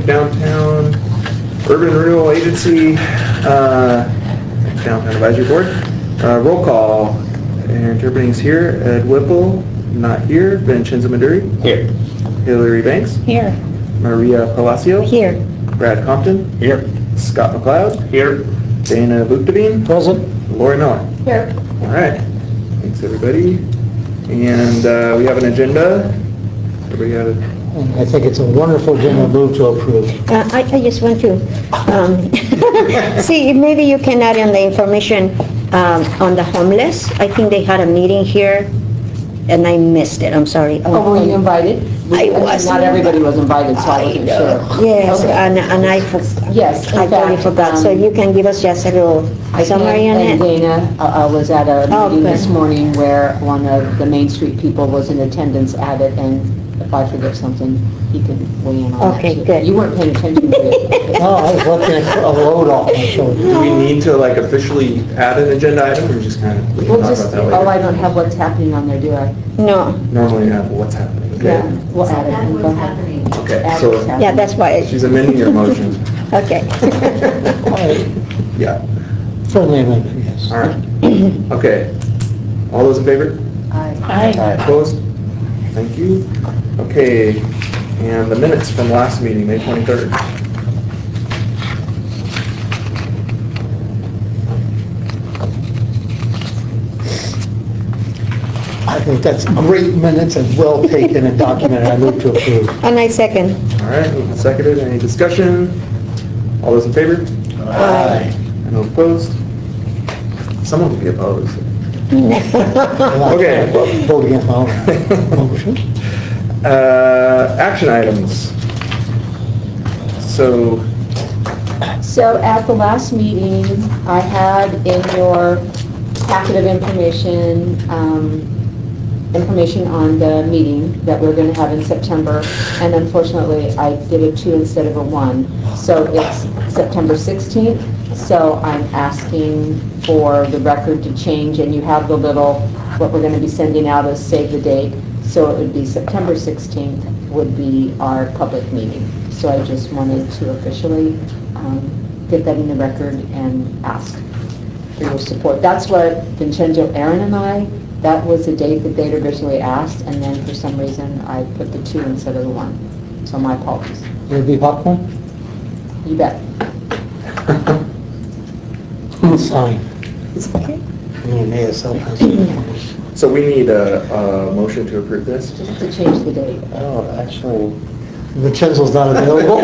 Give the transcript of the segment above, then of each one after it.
Inc., Downtown Urban Renewal Agency, Downtown Advisory Board. Roll call. Interpreting is here. Ed Whipple, not here. Vincenzo Maduri. Here. Hillary Banks. Here. Maria Palacio. Here. Brad Compton. Here. Scott McLeod. Here. Dana Buchteveen. Present. Lori Miller. Here. All right. Thanks, everybody. And we have an agenda. Everybody got it? I think it's a wonderful agenda. Move to approve. I just want to see if maybe you can add in the information on the homeless. I think they had a meeting here and I missed it. I'm sorry. Oh, were you invited? I was. Not everybody was invited, so I wasn't sure. Yes, Okay. and I Yes, in I totally fact, forgot. So you can give us just a little summary on And it? Dana was at a Oh, meeting good. this morning where one of the Main Street people was in attendance at it, and if I forget something, he can weigh in on that. Okay, too. good. You weren't paying attention to it. No, I was looking at a load off my shoulder. Do we need to like officially add an agenda item or just kind of, we can We'll talk just, about that oh, I later? don't have what's happening on there, do I? No. Normally you have what's happening, okay? Yeah, we'll add it. Go ahead. Okay, Add so what's happening. Yeah, that's why. she's amending your motion. Okay. Yeah, Friendly amendment, yes. all right. Okay, all those in favor? Aye. Opposed? Thank you. Okay, and the minutes from last meeting, May 23rd. I think that's great minutes and well taken and documented. I move to approve. And I second. All right, moved and seconded. Any discussion? All those in favor? Aye. And opposed? Someone will be opposed. Okay. Vote against my own motion. Action items. So, So at the last meeting, I had in your packet of information, information on the meeting that we're going to have in September, and unfortunately, I did a 2 instead of a 1. So it's September 16th, so I'm asking for the record to change, and you have the little, what we're going to be sending out as save the date. So it would be September 16th would be our public meeting. So I just wanted to officially get that in the record and ask for your support. That's what Vincenzo, Aaron, and I, that was the date that they'd originally asked, and then for some reason I put the 2 instead of the 1. So my apologies. Will it be popcorn? You bet. Sign. You may as well. so we need a motion to approve this? Just to change the date. Oh, actually. Vincenzo's not available. No,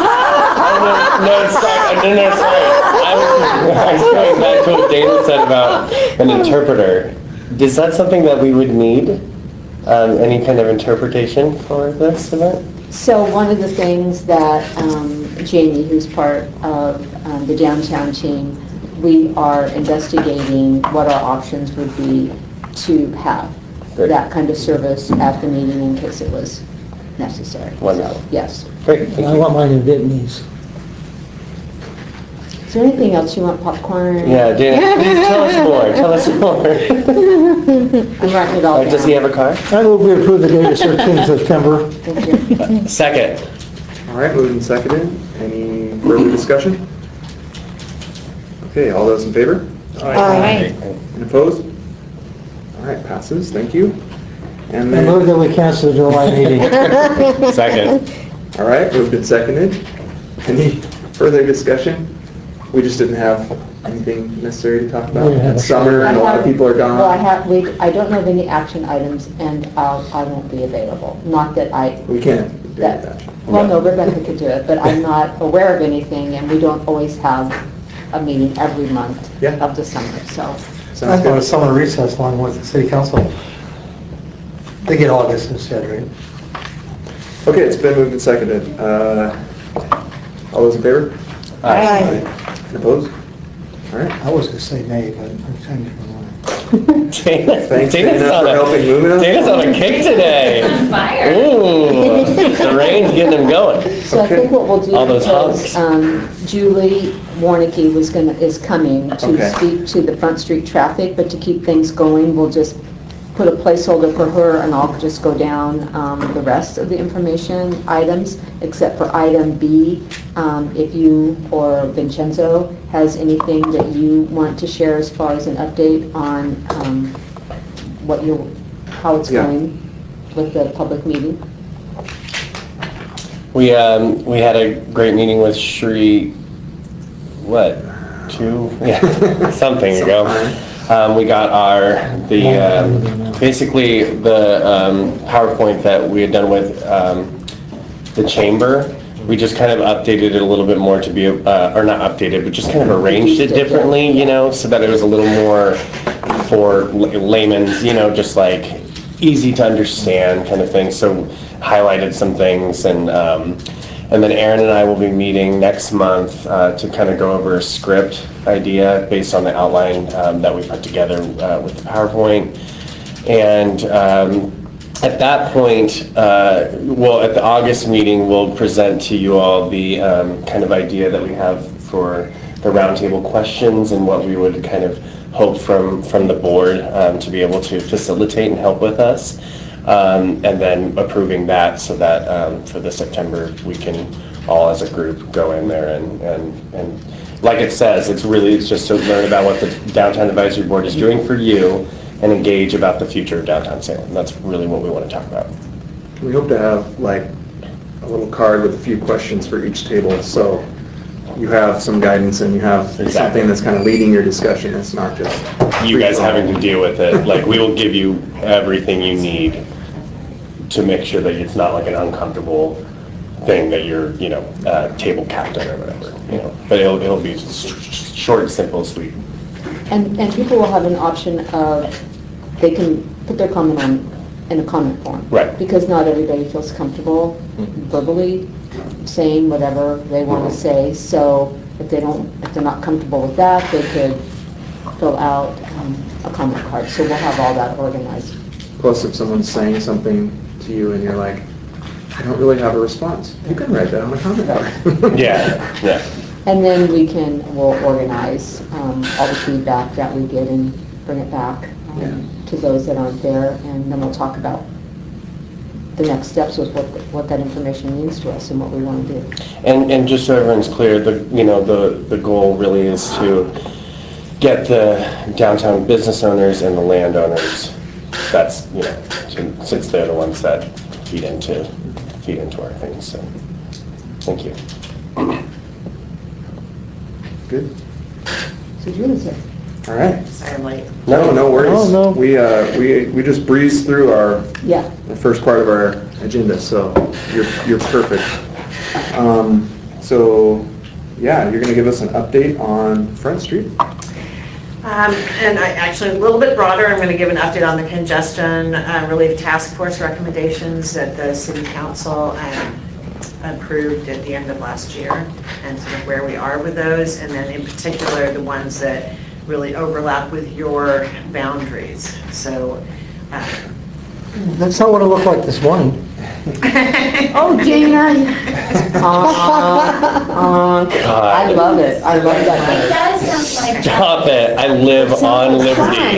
sorry. I was going back to what Dana said about an interpreter. Is that something that we would need? Any kind of interpretation for this event? So one of the things that Jamie, who's part of the downtown team, we are investigating what our options would be to have Good. that kind of service at the meeting in case it was necessary. Wonderful. So, yes. Great, thank I you. want mine in Vietnamese. Is there anything else you want, popcorn? Yeah, Dana, please tell us more. Tell us more. I'm writing it all down. Does he have a car? I move we approve the date of 13th September. Thank you. Second. All right, moved and seconded. Any further discussion? Okay, all those in favor? Aye. And opposed? All right, passes. Thank you. And I move then, that we cancel the July meeting. Second. all right, moved and seconded. Any further discussion? We just didn't have anything necessary to talk about. Yeah. It's summer and a lot of people are gone. Well, I don't know of any action items, and I won't be available. Not that We can't do that. Well, no, Rebecca could do it, but I'm not aware of anything, and we don't always have a meeting every month Yeah. of the summer, so. Sounds I'm going to good. summer recess along with the city council. They get August instead, right? Okay, it's been moved and seconded. All those in favor? Aye. And opposed? All right. I was going to say nay, but I'm changing my mind. Dana, Thanks, Dana's Dana, on for helping move it. Dana's on a kick today. On fire. Ooh, the rain's getting him going. So I think what we'll do All those is, Julie Warnicki is coming to Okay. speak to the Front Street traffic, but to keep things going, we'll just put a placeholder for her, and I'll just go down the rest of the information items, except for item B. If you or Vincenzo has anything that you want to share as far as an update on how it's Yeah. going with the public meeting. We had a great meeting with Shri, something ago. We got basically the PowerPoint that we had done with the chamber. We just kind of updated it a little bit more to be, or not updated, but just kind of arranged it differently, so that it was a little more for layman's, just like easy to understand kind of thing. So highlighted some things, and then Aaron and I will be meeting next month to kind of go over a script idea based on the outline that we put together with the PowerPoint. And at that point, at the August meeting, we'll present to you all the kind of idea that we have for the roundtable questions and what we would kind of hope from the board to be able to facilitate and help with us. And then approving that so that for the September, we can all as a group go in there and like it says, it's just to learn about what the Downtown Advisory Board is doing for you and engage about the future of downtown Salem. That's really what we want to talk about. We hope to have like a little card with a few questions for each table, so you have some guidance and you have something that's kind of leading your discussion. It's not just You guys having to deal with it. Like, we will give you everything you need to make sure that it's not like an uncomfortable thing that you're, table captain or whatever, But it'll be short, simple, sweet. And people will have an option of, they can put their comment in a comment form. Right. Because not everybody feels comfortable verbally saying whatever they want to say. So if they're not comfortable with that, they could fill out a comment card. So we'll have all that organized. Plus, if someone's saying something to you and you're like, I don't really have a response, you can write that on a comment card. Yeah. And then we'll organize all the feedback that we get and bring it back to those that aren't there, and then we'll talk about the next steps with what that information means to us and what we want to do. And just so everyone's clear, the goal really is to get the downtown business owners and the landowners. That's since they're the ones that feed into our things. So, thank you. Good. So Julie's here. All right. Sorry, I'm late. No worries. Oh, no. We just breezed through Yeah. the first part of our agenda, so you're perfect. So, yeah, you're gonna give us an update on Front Street? And actually, a little bit broader, I'm going to give an update on the congestion relief task force recommendations that the city council approved at the end of last year, and sort of where we are with those, and then in particular, the ones that really overlap with your boundaries. So, That's not what it looked like this morning. Oh, Dana! I love it. I love that. Stop it! I live on Liberty.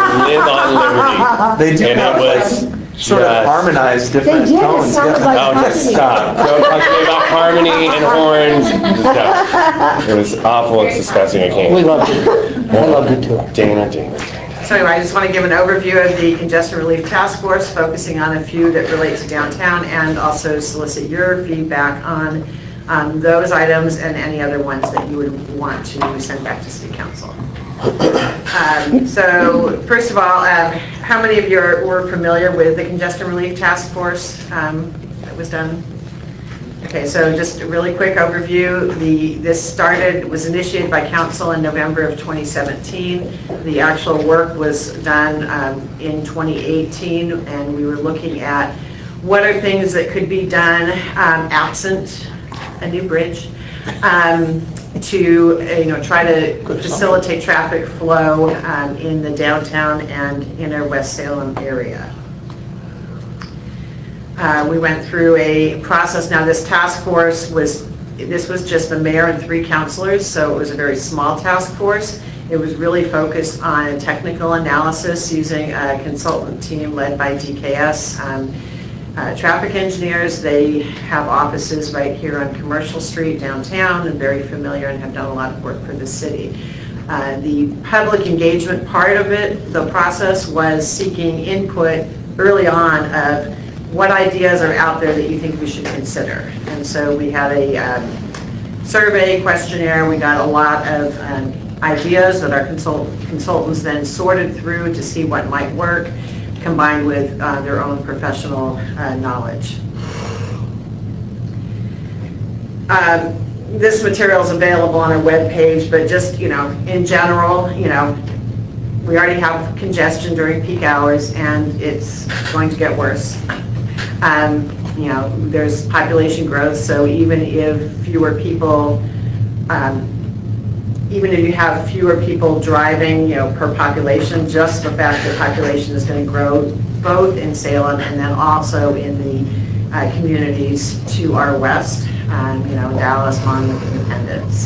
They do And have it was sort of just- harmonized different They did, it tones. sounded yeah. like Oh, just stop. Don't talk to me about harmony and horns. No. It was awful. It's disgusting. I can't. We loved it. I loved it too. Dana. So anyway, I just want to give an overview of the Congestion Relief Task Force, focusing on a few that relate to downtown, and also solicit your feedback on those items and any other ones that you would want to send back to City Council. So first of all, how many of you were familiar with the Congestion Relief Task Force that was done? Okay, so just a really quick overview. This was initiated by council in November of 2017. The actual work was done in 2018, and we were looking at what are things that could be done absent a new bridge to try to facilitate traffic flow in the downtown and inner West Salem area. We went through a process. Now, this task force was just the mayor and 3 councilors, so it was a very small task force. It was really focused on technical analysis using a consultant team led by DKS. Traffic engineers, they have offices right here on Commercial Street downtown and very familiar and have done a lot of work for the city. The public engagement part of it, the process was seeking input early on of what ideas are out there that you think we should consider. And so we had a survey questionnaire. We got a lot of ideas that our consultants then sorted through to see what might work, combined with their own professional knowledge. This material is available on our webpage, but just, in general, we already have congestion during peak hours and it's going to get worse. There's population growth, so even if fewer people, even if you have fewer people driving, per population, just the fact that population is going to grow both in Salem and then also in the communities to our west, Dallas, Monmouth, Independence.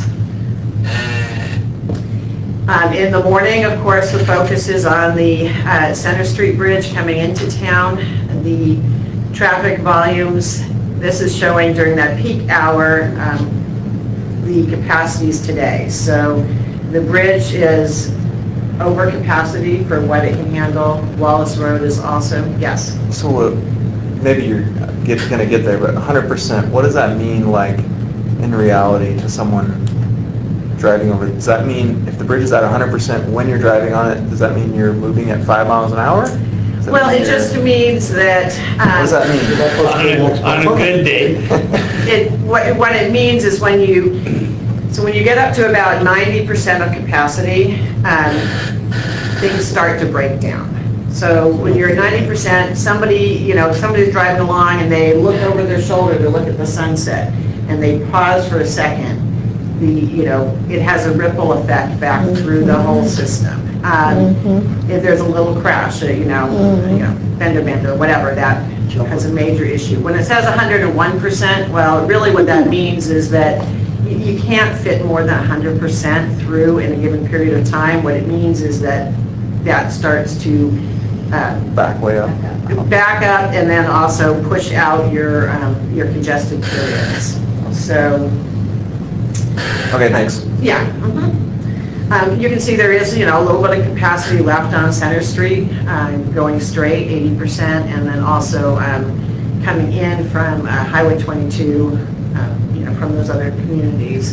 In the morning, of course, the focus is on the Center Street Bridge coming into town. The traffic volumes, this is showing during that peak hour, the capacities today. So the bridge is over capacity for what it can handle. Wallace Road is also, yes. So maybe you're going to get there, but 100%, what does that mean like in reality to someone driving over? Does that mean if the bridge is at 100% when you're driving on it, does that mean you're moving at 5 miles an hour? Well, it just means that... what does that mean? On a good day. What it means is when you get up to about 90% of capacity, things start to break down. So when you're at 90%, somebody's driving along and they look over their shoulder to look at the sunset and they pause for a second. It has a ripple effect back through the whole system. If there's a little crash, fender bender, whatever, that has a major issue. When it says 101%, well, really what that means is that you can't fit more than 100% through in a given period of time. What it means is that starts to Back way up. Back up and then also push out your congested periods. So. Okay, thanks. Yeah. You can see there is, a little bit of capacity left on Center Street, going straight, 80%, and then also coming in from Highway 22, from those other communities.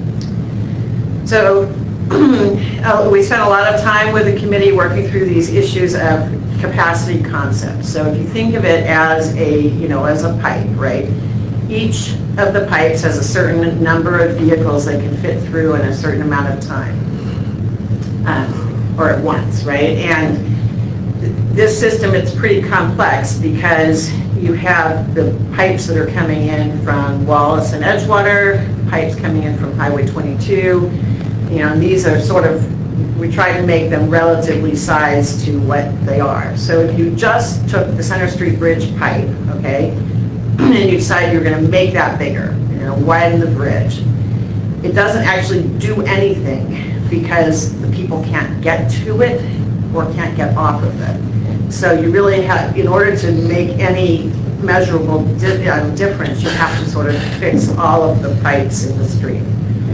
So we spent a lot of time with the committee working through these issues of capacity concepts. So if you think of it as as a pipe, right? Each of the pipes has a certain number of vehicles that can fit through in a certain amount of time, or at once, right? And this system, it's pretty complex because you have the pipes that are coming in from Wallace and Edgewater, pipes coming in from Highway 22, and these are we try to make them relatively sized to what they are. So if you just took the Center Street Bridge pipe, okay, and you decide you're going to make that bigger, widen the bridge, it doesn't actually do anything because the people can't get to it or can't get off of it. So you really have, in order to make any measurable difference, you have to sort of fix all of the pipes in the street.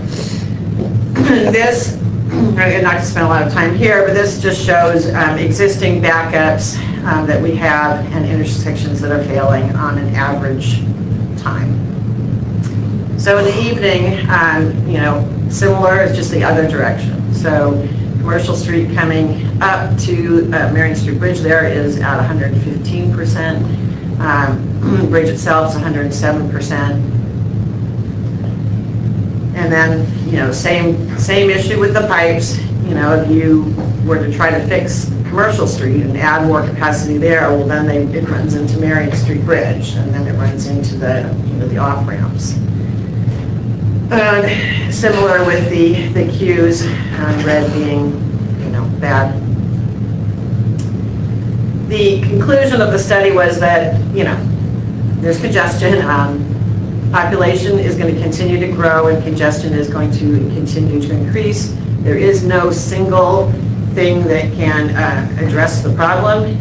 This, I'm not to spend a lot of time here, but this just shows existing backups that we have and intersections that are failing on an average time. So in the evening, similar, it's just the other direction. So Commercial Street coming up to Marion Street Bridge there is at 115%. Bridge itself is 107%. And then, same issue with the pipes. If you were to try to fix Commercial Street and add more capacity there, well, then it runs into Marion Street Bridge, and then it runs into the off-ramps. Similar with the queues, red being, bad. The conclusion of the study was that, there's congestion. Population is going to continue to grow and congestion is going to continue to increase. There is no single thing that can address the problem.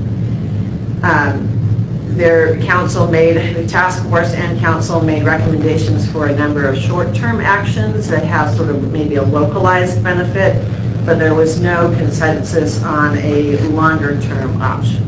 Their council made, the task force and council made recommendations for a number of short-term actions that have sort of maybe a localized benefit, but there was no consensus on a longer-term option.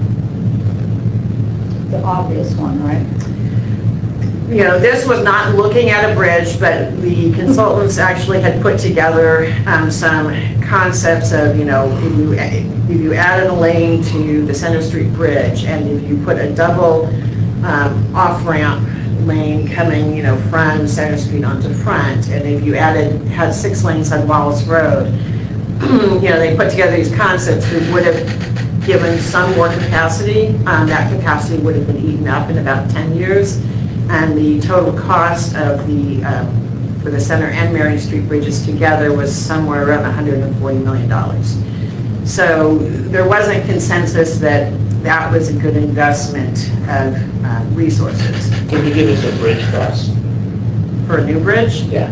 The obvious one, right? You know, this was not looking at a bridge, but the consultants actually had put together some concepts of, you know, if you added a lane to the Center Street Bridge, and if you put a double off-ramp lane coming, you know, from Center Street onto Front, and if you had 6 lanes on Wallace Road, you know, they put together these concepts that would have given some more capacity. That capacity would have been eaten up in about 10 years. And the total cost of the, for the Center and Marion Street bridges together was somewhere around $140 million. So there wasn't consensus that that was a good investment of resources. Can you give us a bridge cost? For a new bridge, Yeah.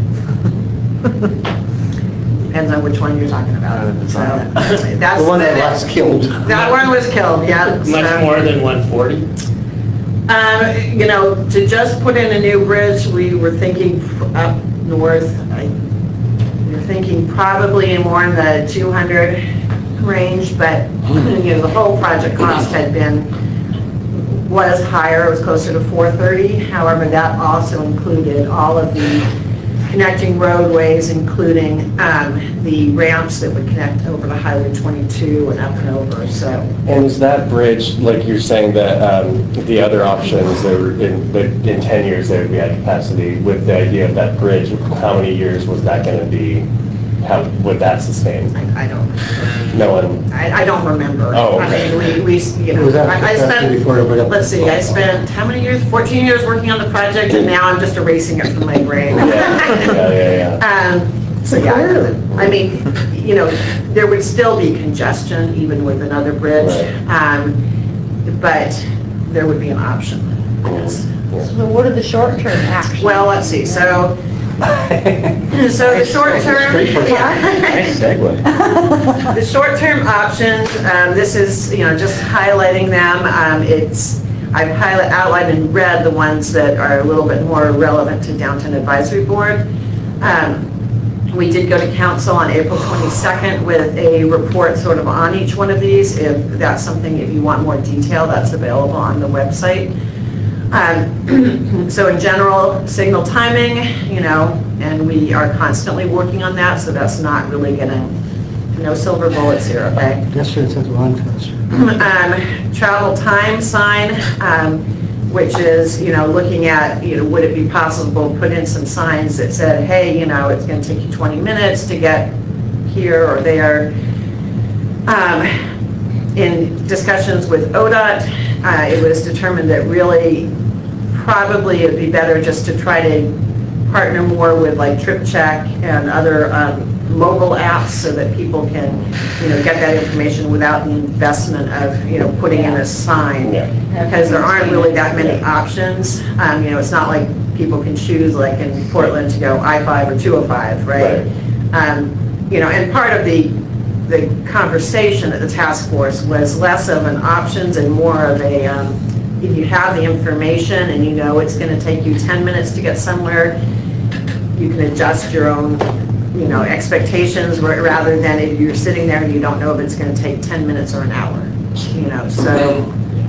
depends on which one you're talking about. So that's The one that last killed. That one was killed, yeah. Much more than 140? You know, to just put in a new bridge, we were thinking up north, we were thinking probably more in the 200 range, but, you know, the whole project cost was higher, it was closer to 430. However, that also included all of the connecting roadways, including the ramps that would connect over to Highway 22 and up and over, so. And is that bridge, like you're saying that the other options, in 10 years there would be at capacity, with the idea of that bridge, how many years was that going to be, how would that sustain? I don't, No one, I don't remember. Oh, okay. I mean, we, you know, Was that I capacity before it went spent, up? let's see, I spent how many years? 14 years working on the project, and now I'm just erasing it from my brain. yeah. So yeah, I mean, you know, there would still be congestion even with another bridge, but there would be an option. Yes. So what are the short-term actions? Well, let's see, so the short term, Nice segue. the short term options, this is, you know, just highlighting them. I've outlined in red the ones that are a little bit more relevant to Downtown Advisory Board. We did go to council on April 22nd with a report sort of on each one of these. If that's something, if you want more detail, that's available on the website. So in general, signal timing, you know, and we are constantly working on that, so that's not really gonna, no silver bullets here, okay? Yesterday said one faster. Travel time sign, which is, you know, looking at, you know, would it be possible to put in some signs that said, hey, you know, it's gonna take you 20 minutes to get here or there. In discussions with ODOT, it was determined that really probably it'd be better just to try to partner more with like TripCheck and other mobile apps so that people can, you know, get that information without the investment of, you know, putting in a sign. Yeah. Because there aren't really that many options. You know, it's not like people can choose like in Portland to go I-5 or 205, right? You know, and part of the conversation at the task force was less of an options and more of a, if you have the information and you know it's going to take you 10 minutes to get somewhere, you can adjust your own, you know, expectations rather than if you're sitting there and you don't know if it's going to take 10 minutes or an hour, you know, so.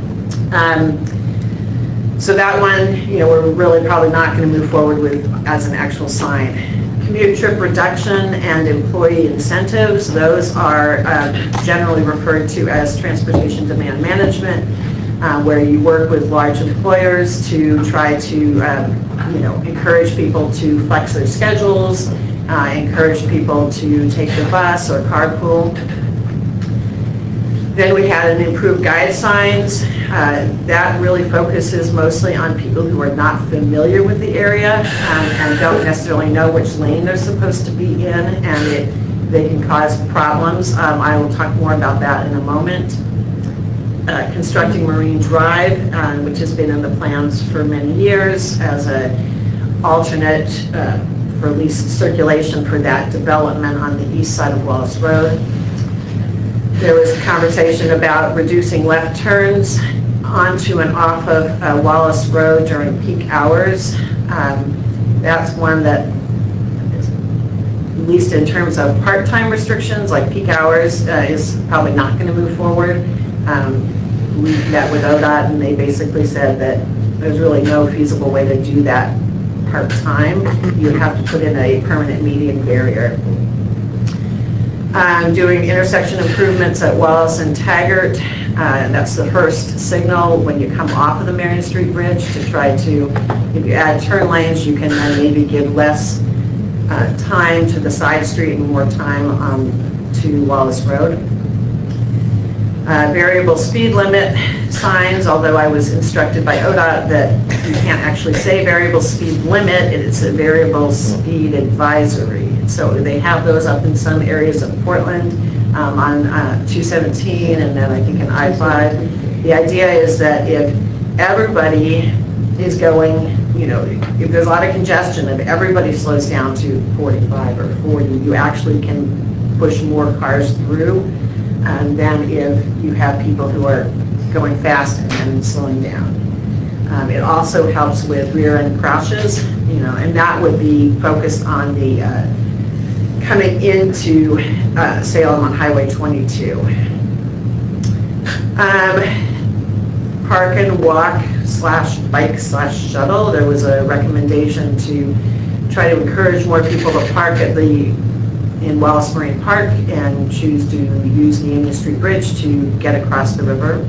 So that one, you know, we're really probably not going to move forward with as an actual sign. Commute trip reduction and employee incentives, those are generally referred to as transportation demand management, where you work with large employers to try to, you know, encourage people to flex their schedules, encourage people to take the bus or carpool. Then we had an improved guide signs. That really focuses mostly on people who are not familiar with the area and don't necessarily know which lane they're supposed to be in, and they can cause problems. I will talk more about that in a moment. Constructing Marine Drive, which has been in the plans for many years as an alternate for least circulation for that development on the east side of Wallace Road. There was a conversation about reducing left turns onto and off of Wallace Road during peak hours. That's one that, at least in terms of part-time restrictions, like peak hours, is probably not going to move forward. We met with ODOT and they basically said that there's really no feasible way to do that part-time. You would have to put in a permanent median barrier. Doing intersection improvements at Wallace and Taggart. That's the first signal when you come off of the Marion Street Bridge to try to, if you add turn lanes, you can then maybe give less time to the side street and more time to Wallace Road. Variable speed limit signs, although I was instructed by ODOT that you can't actually say variable speed limit, it's a variable speed advisory. So they have those up in some areas of Portland on 217 and then I think in I-5. The idea is that if everybody is going, you know, if there's a lot of congestion, if everybody slows down to 45 or 40, you actually can push more cars through than if you have people who are going fast and then slowing down. It also helps with rear end crashes, you know, and that would be focused on the coming into Salem on Highway 22. Park and walk / bike / shuttle. There was a recommendation to try to encourage more people to park in Wallace Marine Park and choose to use the Union Street Bridge to get across the river.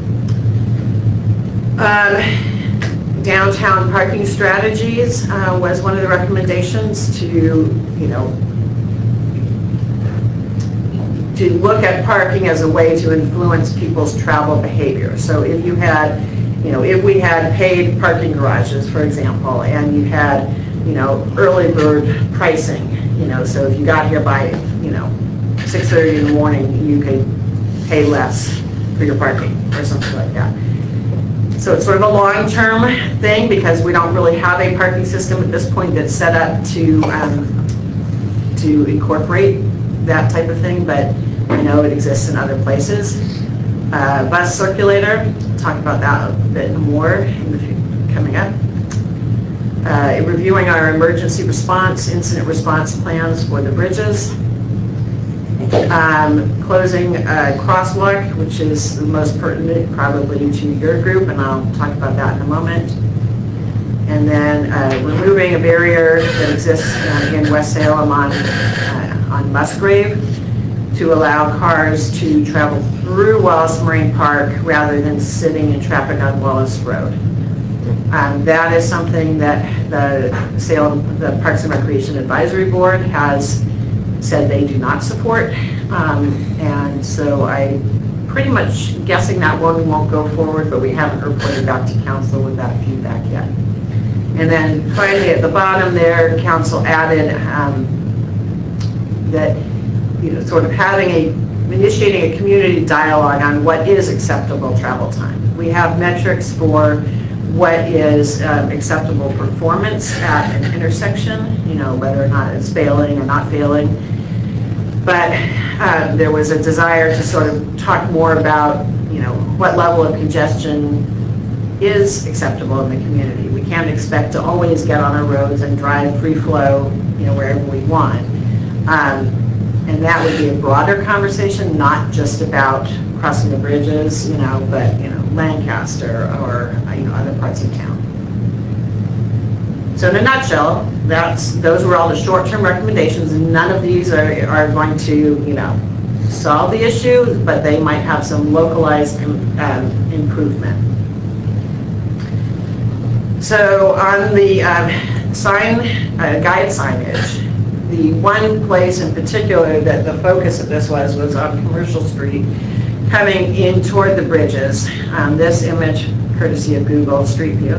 Downtown parking strategies was one of the recommendations to, you know, to look at parking as a way to influence people's travel behavior. So if you had, you know, if we had paid parking garages, for example, and you had, you know, early bird pricing, you know, so if you got here by, you know, 6:30 in the morning, you could pay less for your parking or something like that. So it's sort of a long-term thing because we don't really have a parking system at this point that's set up to incorporate that type of thing, but I know it exists in other places. Bus circulator, talk about that a bit more in the coming up. Reviewing our emergency response, incident response plans for the bridges. Closing crosswalk, which is the most pertinent probably to your group, and I'll talk about that in a moment. And then removing a barrier that exists in West Salem on Musgrave to allow cars to travel through Wallace Marine Park rather than sitting in traffic on Wallace Road. That is something that the Parks and Recreation Advisory Board has said they do not support. And so I'm pretty much guessing that one won't go forward, but we haven't reported back to council with that feedback yet. And then finally at the bottom there, council added that, you know, sort of initiating a community dialogue on what is acceptable travel time. We have metrics for what is acceptable performance at an intersection, you know, whether or not it's failing or not failing. But there was a desire to sort of talk more about, you know, what level of congestion is acceptable in the community. We can't expect to always get on our roads and drive free flow, you know, wherever we want. And that would be a broader conversation, not just about crossing the bridges, you know, but, you know, Lancaster or, you know, other parts of town. So in a nutshell, those were all the short-term recommendations, and none of these are going to, you know, solve the issue, but they might have some localized improvement. So on the guide signage, the one place in particular that the focus of this was on Commercial Street, coming in toward the bridges. This image, courtesy of Google Street View,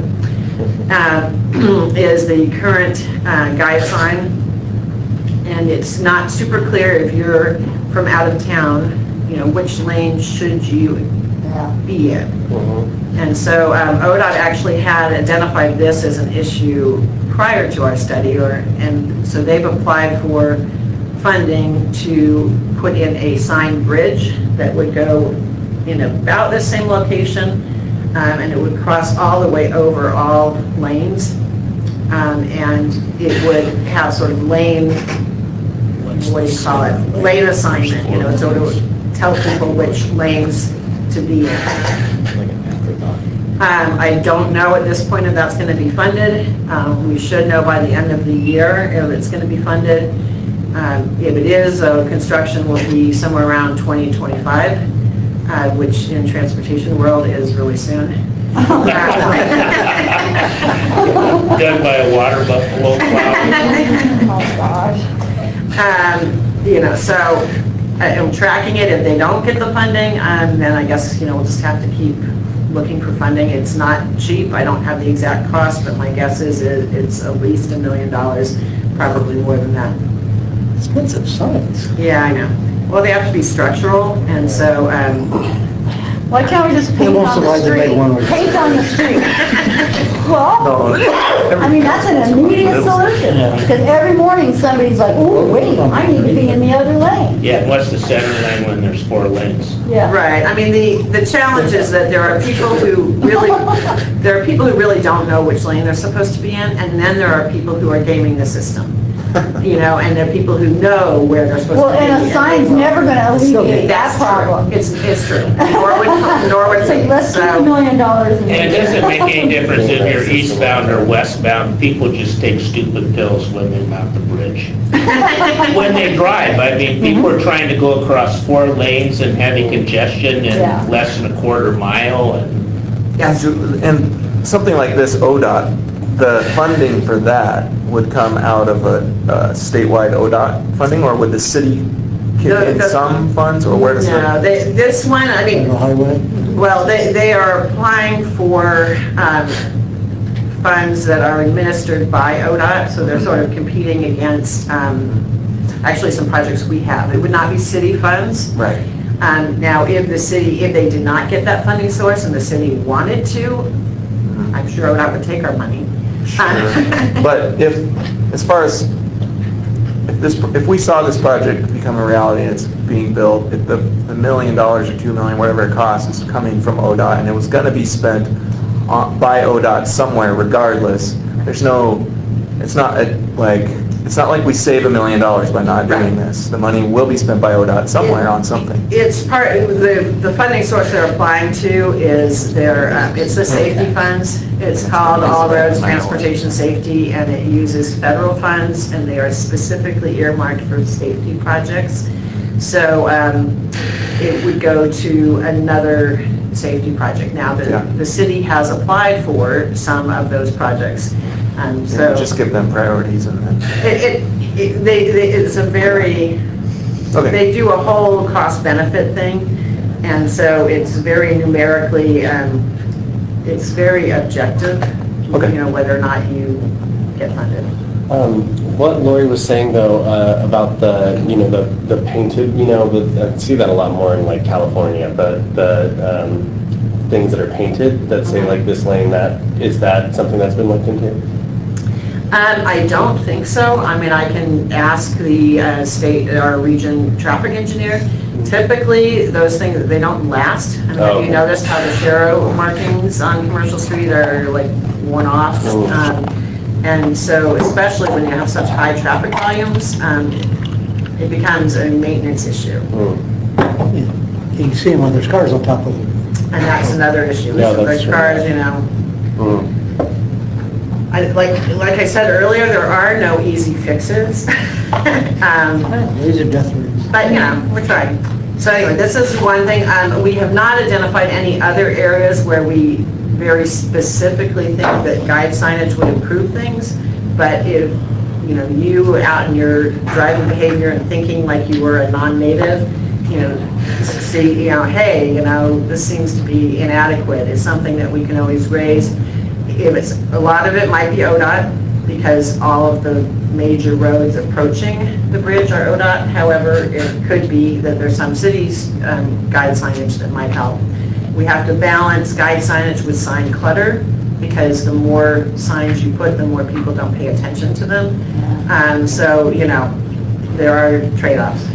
is the current guide sign, and it's not super clear if you're from out of town, you know, which lane should you be in. And so ODOT actually had identified this as an issue prior to our study, and so they've applied for funding to put in a signed bridge that would go in about the same location, and it would cross all the way over all lanes, and it would have sort of lane, what do you call it, lane assignment, so it would tell people which lanes to be in. I don't know at this point if that's going to be funded. We should know by the end of the year if it's going to be funded. If it is, construction will be somewhere around 2025, which in transportation world is really soon. Done by a water buffalo plow. Oh, gosh. So I'm tracking it. If they don't get the funding, then I guess, we'll just have to keep looking for funding. It's not cheap. I don't have the exact cost, but my guess is it's at least $1 million, probably more than that. Expensive science. Yeah, I know. Well, they have to be structural, and so, Why can't we just They paint won't on the survive the big street? one with- Paint on the street. Well, I mean, that's an immediate solution, because every morning somebody's like, ooh, wait, I need to be in the other lane. Yeah, and what's the center lane when there's 4 lanes? Yeah. right. I mean, the challenge is that there are people who really don't know which lane they're supposed to be in, and then there are people who are gaming the system. And there are people who know where they're supposed Well, to be. and a sign's never gonna alleviate that That's problem. true. It's true. Nor would So we. let's keep $1 So, million in And it there. doesn't make any difference if you're eastbound or westbound, people just take stupid pills when they mount the bridge. When they drive, I mean, people are trying to go across 4 lanes and having congestion Yeah. in less than a quarter mile, and And something like this, ODOT, the funding for that would come out of a statewide ODOT funding, or would the city kick in some funds, or where does no, this one, I mean, Federal highway. well, they are applying for funds that are administered by ODOT, so they're sort of competing against, actually some projects we have. It would not be city funds. Right. Now, if they did not get that funding source and the city wanted to, I'm sure ODOT would take our money. But if we saw this project become a reality and it's being built, if the $1 million or $2 million, whatever it costs, is coming from ODOT and it was going to be spent by ODOT somewhere regardless, it's not like we save $1 million by not doing this. The money will be spent by ODOT somewhere on something. It's the funding source they're applying to is it's the safety funds. It's called All Roads Transportation Safety, and it uses federal funds, and they are specifically earmarked for safety projects. So it would go to another safety project. Now, the city has applied for some of those projects. So Just give them priorities and then. it's a very, Okay. they do a whole cost-benefit thing, and so it's very numerically, it's very objective, Okay. whether or not you get funded. What Lori was saying though, about the painted, I see that a lot more in like California, but the things that are painted that say like this lane, is that something that's been looked into? I don't think so. I mean, I can ask the state or region traffic engineer. Typically, those things, they don't last. I mean, have you noticed how the Shero markings on Commercial Street are like worn off? And so, especially when you have such high traffic volumes, it becomes a maintenance issue. You can see them when there's cars on top of them. And that's another issue. Yeah, that's There's true. cars, like I said earlier, there are no easy fixes. These are death rooms. But, we're trying. So anyway, this is one thing. We have not identified any other areas where we very specifically think that guide signage would improve things. But if, you out in your driving behavior and thinking like you were a non-native, see, hey, this seems to be inadequate, is something that we can always raise. If it's, a lot of it might be ODOT, because all of the major roads approaching the bridge are ODOT. However, it could be that there's some cities' guide signage that might help. We have to balance guide signage with sign clutter, because the more signs you put, the more people don't pay attention to them. So, you know, there are trade-offs.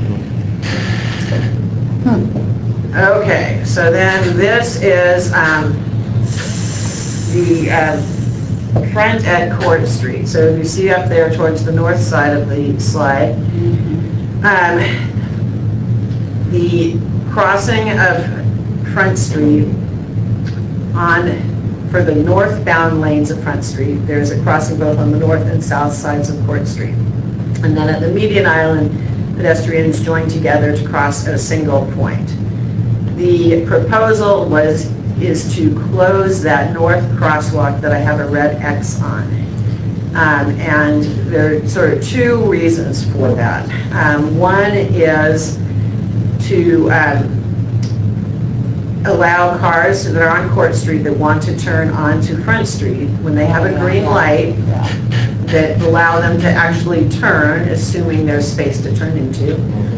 Okay, so then this is the front at Court Street. So you see up there towards the north side of the slide, the crossing of Front Street for the northbound lanes of Front Street, there's a crossing both on the north and south sides of Court Street. And then at the median island, pedestrians join together to cross at a single point. The proposal is to close that north crosswalk that I have a red X on. And there are sort of two reasons for that. One is to allow cars that are on Court Street that want to turn onto Front Street, when they have a green light, that allow them to actually turn, assuming there's space to turn into.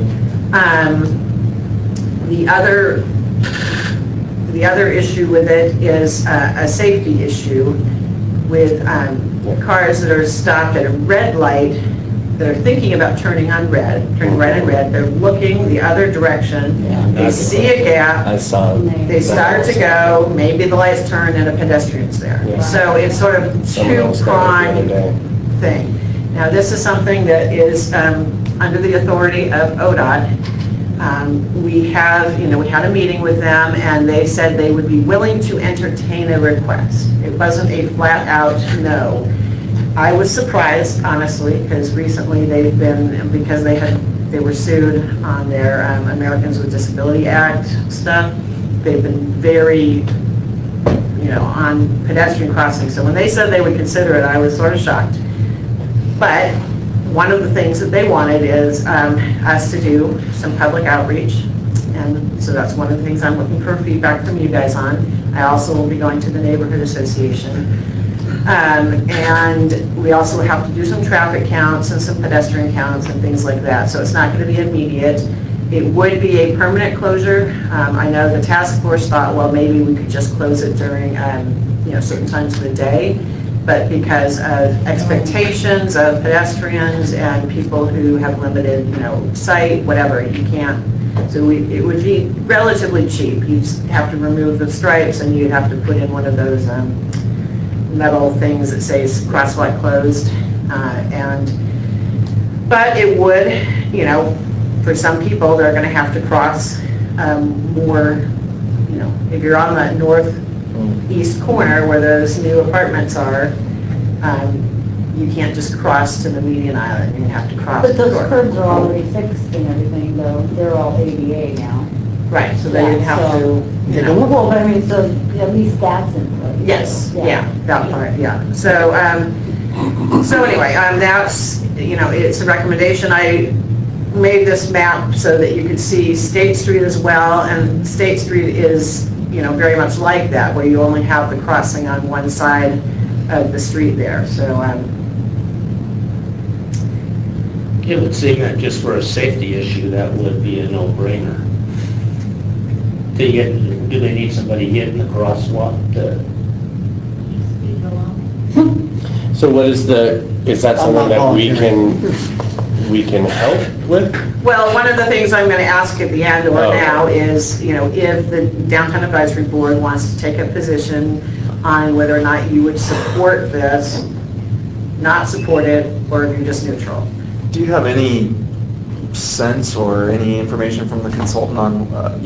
The other issue with it is a safety issue with cars that are stopped at a red light, that are thinking about turning right on red, they're looking the other direction, they see a gap, I saw they start to go, maybe the lights turn and a pedestrian's there. Yeah. So it's sort of two-pronged thing. Now, this is something that is under the authority of ODOT. We had a meeting with them, and they said they would be willing to entertain a request. It wasn't a flat-out no. I was surprised, honestly, because recently they were sued on their Americans with Disability Act stuff. They've been very, on pedestrian crossings. So when they said they would consider it, I was sort of shocked. But one of the things that they wanted is us to do some public outreach. And so that's one of the things I'm looking for feedback from you guys on. I also will be going to the neighborhood association. And we also have to do some traffic counts and some pedestrian counts and things like that. So it's not going to be immediate. It would be a permanent closure. I know the task force thought, well, maybe we could just close it during, certain times of the day. But because of expectations of pedestrians and people who have limited, sight, whatever, you can't. So it would be relatively cheap. You'd have to remove the stripes, and you'd have to put in one of those metal things that says crosswalk closed. But it would, for some people, they're going to have to cross more. If you're on that northeast corner where those new apartments are, you can't just cross to the median island. You have to cross. But those the curbs are already fixed and everything, though. They're all ADA now. Right, so they would have to, Well, but I mean, so at least that's in place. Yes, yeah, that part, yeah. So, anyway, that's, it's a recommendation. I made this map so that you could see State Street as well, and State Street is, very much like that, where you only have the crossing on one side of the street there, so. It would seem that just for a safety issue, that would be a no-brainer. Do they need somebody hitting the crosswalk to? So what is that something that we can help with? Well, one of the things I'm going to ask at the end or now is, if the Downtown Advisory Board wants to take a position on whether or not you would support this, not support it, or if you're just neutral. Do you have any sense or any information from the consultant on,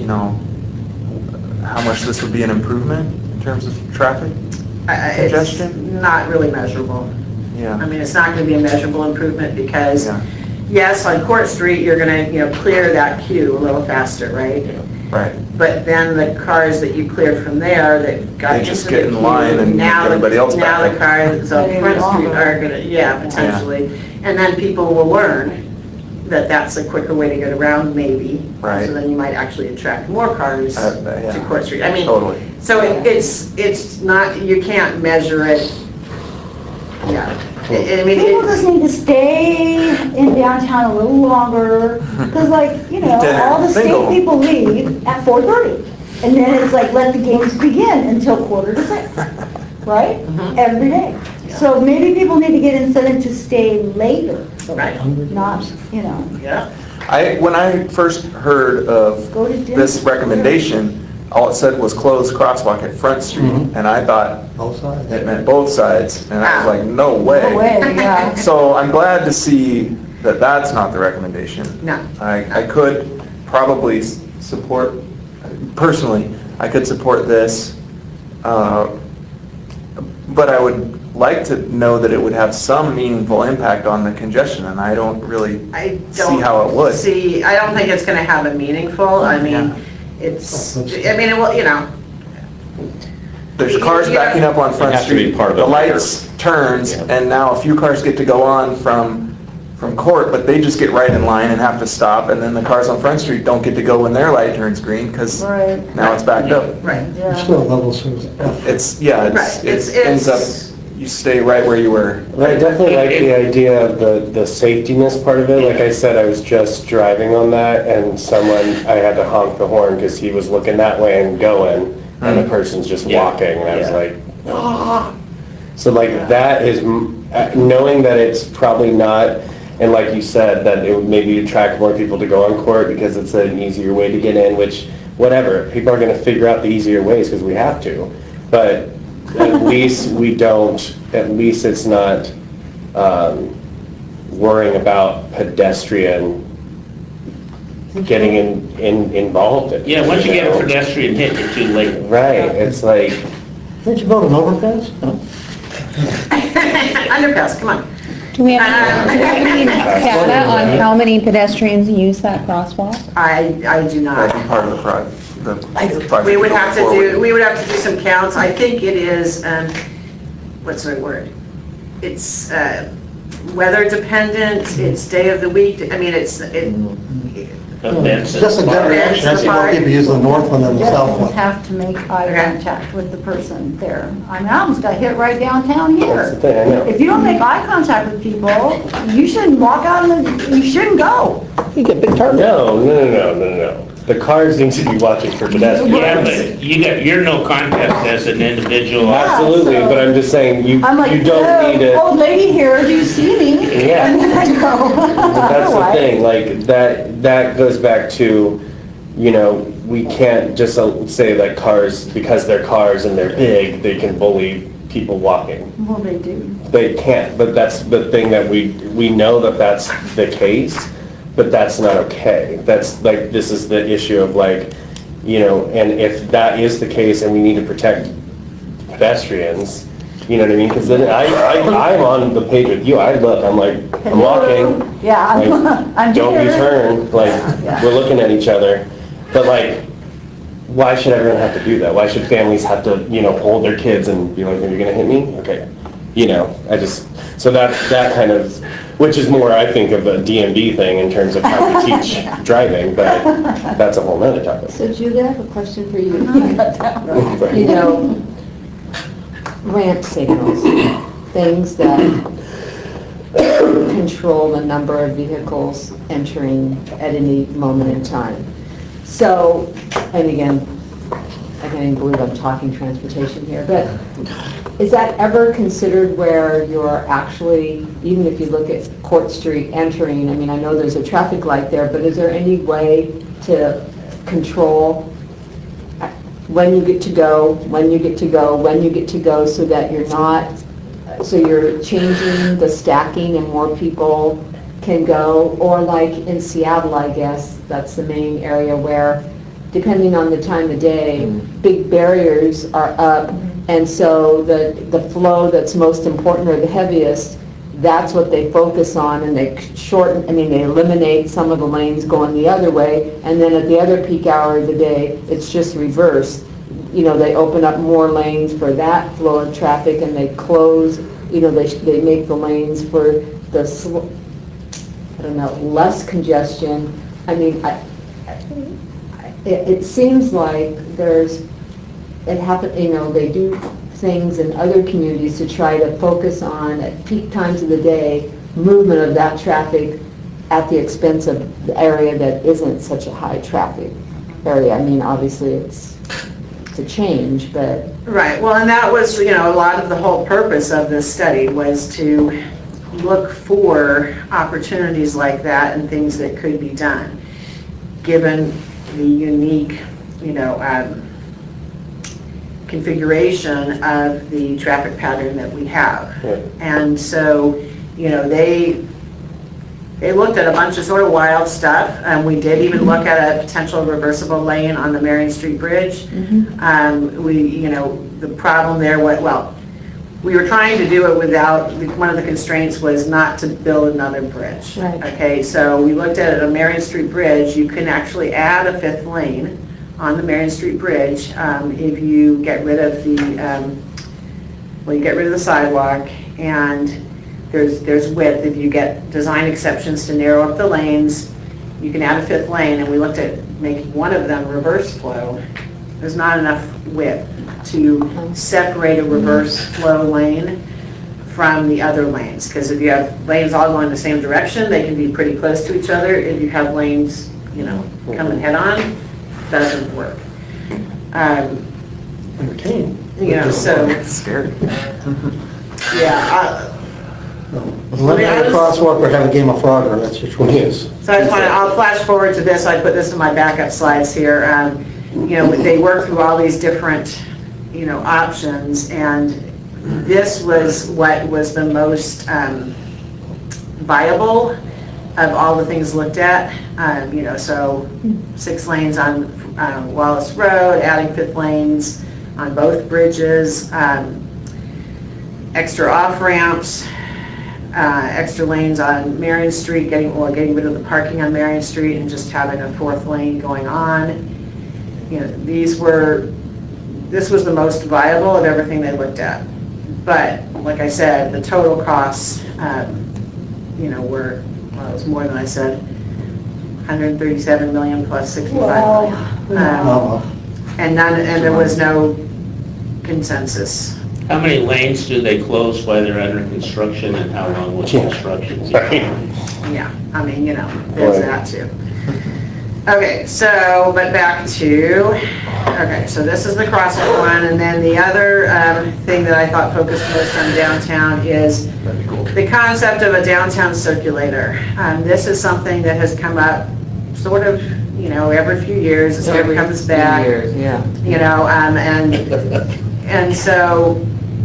how much this would be an improvement in terms of traffic congestion? It's not really measurable. Yeah. I mean, it's not going to be a measurable improvement because, yes, on Court Street, you're going to, clear that queue a little faster, right? Right. But then the cars that you cleared from there that got They into just the get in queue, line and now everybody else now back the up. cars on Front Street are going to, potentially. And then people will learn that that's a quicker way to get around, maybe. Right. So then you might actually attract more cars to Court Street. I mean, Totally. so it's not, you can't measure it. Yeah. I mean, People just need to stay in downtown a little longer, because all the state people leave at 4:30. And then it's like, let the games begin until 5:45. right? Mhm. Every day. So maybe people need to get incentive to stay later, Right. not, Yeah. When I first heard of Go to dinner. this recommendation, all it said was close crosswalk at Front Street, Mhm. and I thought Both sides. it meant both sides, and I was like, no way. No way, yeah. So I'm glad to see that that's not the recommendation. No. I could probably support, personally, I could support this, but I would like to know that it would have some meaningful impact on the congestion, and I don't really I see don't how it would. I don't think it's going to have a meaningful, I mean, Yeah. it will, There's cars backing up on Front It has to be Street, part of the it. lights turns, and now a few cars get to go on from Court, but they just get right in line and have to stop, and then the cars on Front Street don't get to go when their light turns green, because Right, now it's backed up. right. There's yeah. still a level service. Right. It ends up, you stay right where you were. But I definitely like the idea of the safetiness part of it. Like I said, I was just driving on that and I had to honk the horn because he was looking that way and going, and the person's just Yeah. walking, and I was Yeah. like, ah. So like that is, knowing that it's probably not, and like you said, that it would maybe attract more people to go on Court because it's an easier way to get in, which, whatever, people are gonna figure out the easier ways because we have to. But at least it's not worrying about pedestrian getting involved in it. Yeah, once you get a know? pedestrian hit, you're too late. Right, it's like, Didn't you build an overpass? No? Underpass, come on. Do we have any data on how many pedestrians use that crosswalk? I do That'd be not. part of the project. We would have to do, forward. we would have to do some counts. I think it is, what's the right word? It's weather dependent, it's day of the week, I mean, Events It's just a and- good reaction. I see more people use the north one than the south Just one. have to make eye Okay. contact with the person there. I mean, I almost got hit right downtown that's the here. thing, I know. If you don't make eye contact with people, you shouldn't walk out you shouldn't go. No. The cars need to be watching for pedestrians. Yeah, but you're no contest as an individual. Yeah. Absolutely, so- but I'm just saying, you I'm like, you don't need it. old lady here, do you see me? Yeah. And then I go. That's the Otherwise- thing, like, that goes back to, we can't just say that cars, because they're cars and they're big, they can bully people walking. Well, they do. They can't, but that's the thing that we know that that's the case, but that's not okay. That's like, this is the issue of like, and if that is the case and we need to protect pedestrians, you know what I mean? Because then I'm on the page with you, I look, I'm like, I'm walking. Yeah, Like, I'm don't here. U-turn, like, Yeah. we're looking at each other. But like, why should everyone have to do that? Why should families have to, hold their kids and be like, are you gonna hit me? Okay. So that kind of, which is more, I think, of a DMV thing in terms of how we teach driving, but that's a whole nother topic. So Julie, I have a question for you. You know, ramp signals, things that control the number of vehicles entering at any moment in time. So, and again, I can't even believe I'm talking transportation here, but is that ever considered where you're actually, even if you look at Court Street entering, I mean, I know there's a traffic light there, but is there any way to control when you get to go, when you get to go, when you get to go, so that you're not, so you're changing the stacking and more people can go? Or like in Seattle, I guess, that's the main area where, depending on the time of day, big barriers are up, and so the flow that's most important or the heaviest, that's what they focus on, and they they eliminate some of the lanes going the other way, and then at the other peak hour of the day, it's just reversed. They open up more lanes for that flow of traffic, and they close, they make the lanes for the, less congestion. I mean, it seems like they do things in other communities to try to focus on, at peak times of the day, movement of that traffic at the expense of the area that isn't such a high traffic area. I mean, obviously, it's to change, but Right, well, and that was, a lot of the whole purpose of this study was to look for opportunities like that and things that could be done, given the unique, configuration of the traffic pattern that we have. Right. And so, they looked at a bunch of sort of wild stuff, and we did even look at a potential reversible lane on the Marion Street Bridge. The problem there was, we were trying to do it without, one of the constraints was not to build another bridge. Right. Okay, so we looked at it on Marion Street Bridge, you can actually add a fifth lane on the Marion Street Bridge if you get rid of the sidewalk, and there's width. If you get design exceptions to narrow up the lanes, you can add a fifth lane, and we looked at making one of them reverse flow. There's not enough width to separate a reverse flow lane from the other lanes, because if you have lanes all going the same direction, they can be pretty close to each other. If you have lanes, coming head on, doesn't work. Entertaining. So, Scary. yeah. Let me have a crosswalk or have a game of Frogger, that's your choice. So I'll flash forward to this. I put this in my backup slides here. They work through all these different, options, and this was what was the most viable of all the things looked at. So 6 lanes on Wallace Road, adding fifth lanes on both bridges, extra off-ramps, extra lanes on Marion Street, getting rid of the parking on Marion Street and just having a 4th lane going on. This was the most viable of everything they looked at. But like I said, the total costs, were, it was more than I said, 137 million plus 65 million. And there was no consensis. How many lanes do they close while they're under construction, and how long will construction be? Yeah, there's that too. Okay, so back to, so this is the crosswalk one, and then the other thing that I thought focused most on downtown is the concept of a downtown circulator. This is something that has come up sort of, every few years, it sort of comes back. And so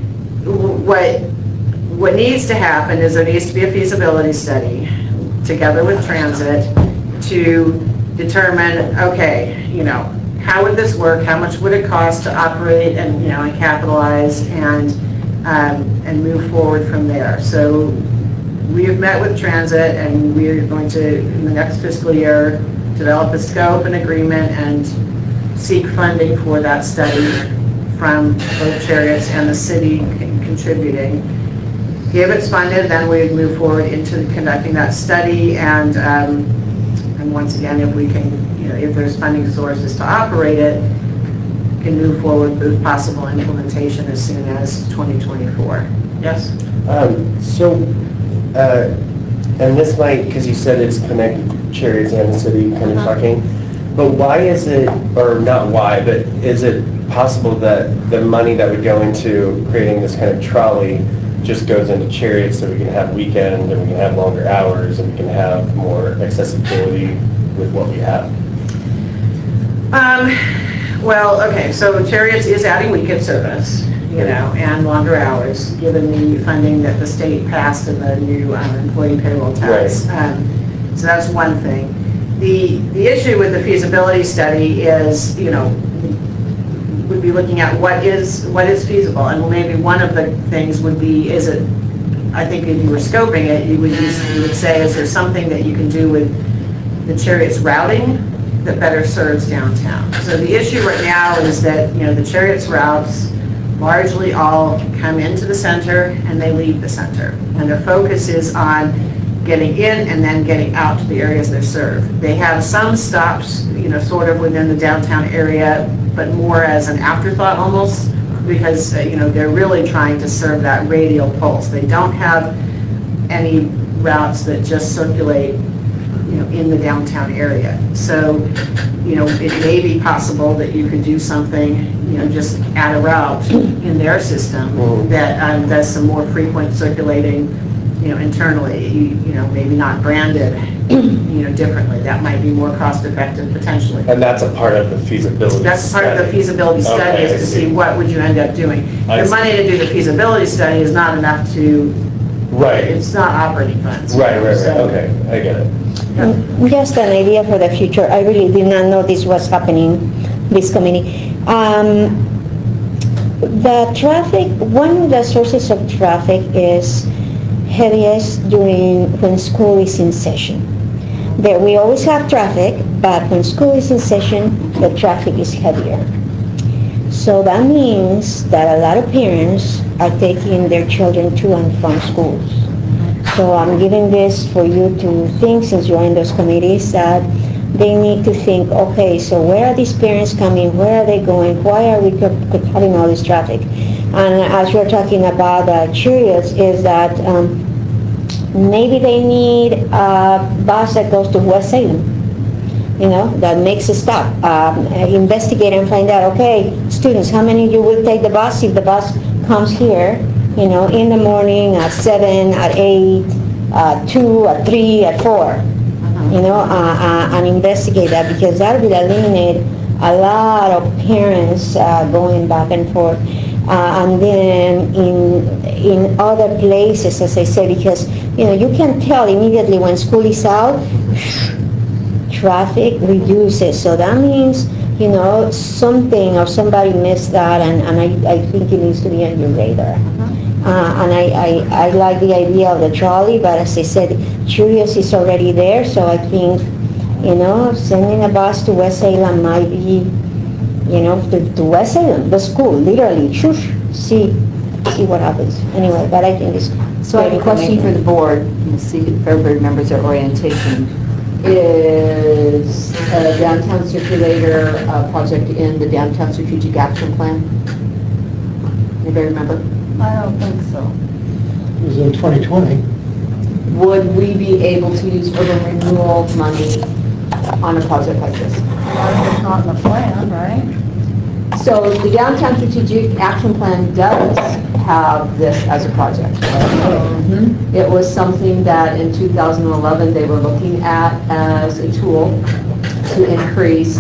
what needs to happen is there needs to be a feasibility study together with transit to determine, okay, how would this work? How much would it cost to operate and, and capitalize and move forward from there? So we have met with transit, and we are going to, in the next fiscal year, develop a scope and agreement and seek funding for that study from both Chariots and the city contributing. If it's funded, then we would move forward into conducting that study, and once again, if we can, if there's funding sources to operate it, can move forward with possible implementation as soon as 2024. Yes? And this might, because you said it's connected Chariots and the city kind of talking, but why is it, or not why, but is it possible that the money that would go into creating this kind of trolley just goes into Chariots so we can have weekend and we can have longer hours and we can have more accessibility with what we have? Well, okay, so Chariots is adding weekend service, and longer hours, given the funding that the state passed in the new employee payroll tax. Right. So that's one thing. The issue with the feasibility study is, would be looking at what is feasible, and maybe one of the things would be, I think if you were scoping it, you would say, is there something that you can do with the Chariots routing that better serves downtown? So the issue right now is that, the Chariots routes largely all come into the center and they leave the center. And their focus is on getting in and then getting out to the areas they're served. They have some stops, sort of within the downtown area, but more as an afterthought almost, because, they're really trying to serve that radial pulse. They don't have any routes that just circulate in the downtown area. So, it may be possible that you could do something, just add a route in their system that does some more frequent circulating, internally, maybe not branded, differently. That might be more cost effective potentially. And that's a part of the feasibility That's part of the study. feasibility study, Okay, is I to see. see what would you end up doing. I The see. money to do the feasibility study is not enough to, Right, it's not operating funds. right, So- okay, I get it. Just an idea for the future. I really did not know this was happening, this committee. The traffic, one of the sources of traffic is heaviest when school is in session. There, we always have traffic, but when school is in session, the traffic is heavier. So that means that a lot of parents are taking their children to and from schools. So I'm giving this for you to think, since you're in those committees, that they need to think, okay, so where are these parents coming? Where are they going? Why are we having all this traffic? And as you're talking about Cheerios, is that maybe they need a bus that goes to West Salem, that makes a stop. Investigate and find out, okay, students, how many of you will take the bus if the bus comes here, in the morning at 7, at 8, at 2, at 3, at 4, and investigate that, because that will eliminate a lot of parents going back and forth. And then in other places, as I said, because, you can tell immediately when school is out, traffic reduces. So that means, something or somebody missed that, and I think it needs to be on your radar. And I like the idea of the trolley, but as I said, Cheerios is already there, so I think, sending a bus to West Salem might be, to West Salem, the school, literally, see what happens. Anyway, but I think it's. So I have a question for the board, and see if everybody remembers their orientation. Is a downtown circulator project in the downtown strategic action plan? Anybody remember? I don't think so. It was in 2020. Would we be able to use urban renewal money on a project like this? It's not in the plan, right? So the downtown strategic action plan does have this as a project. It was something that in 2011 they were looking at as a tool to increase,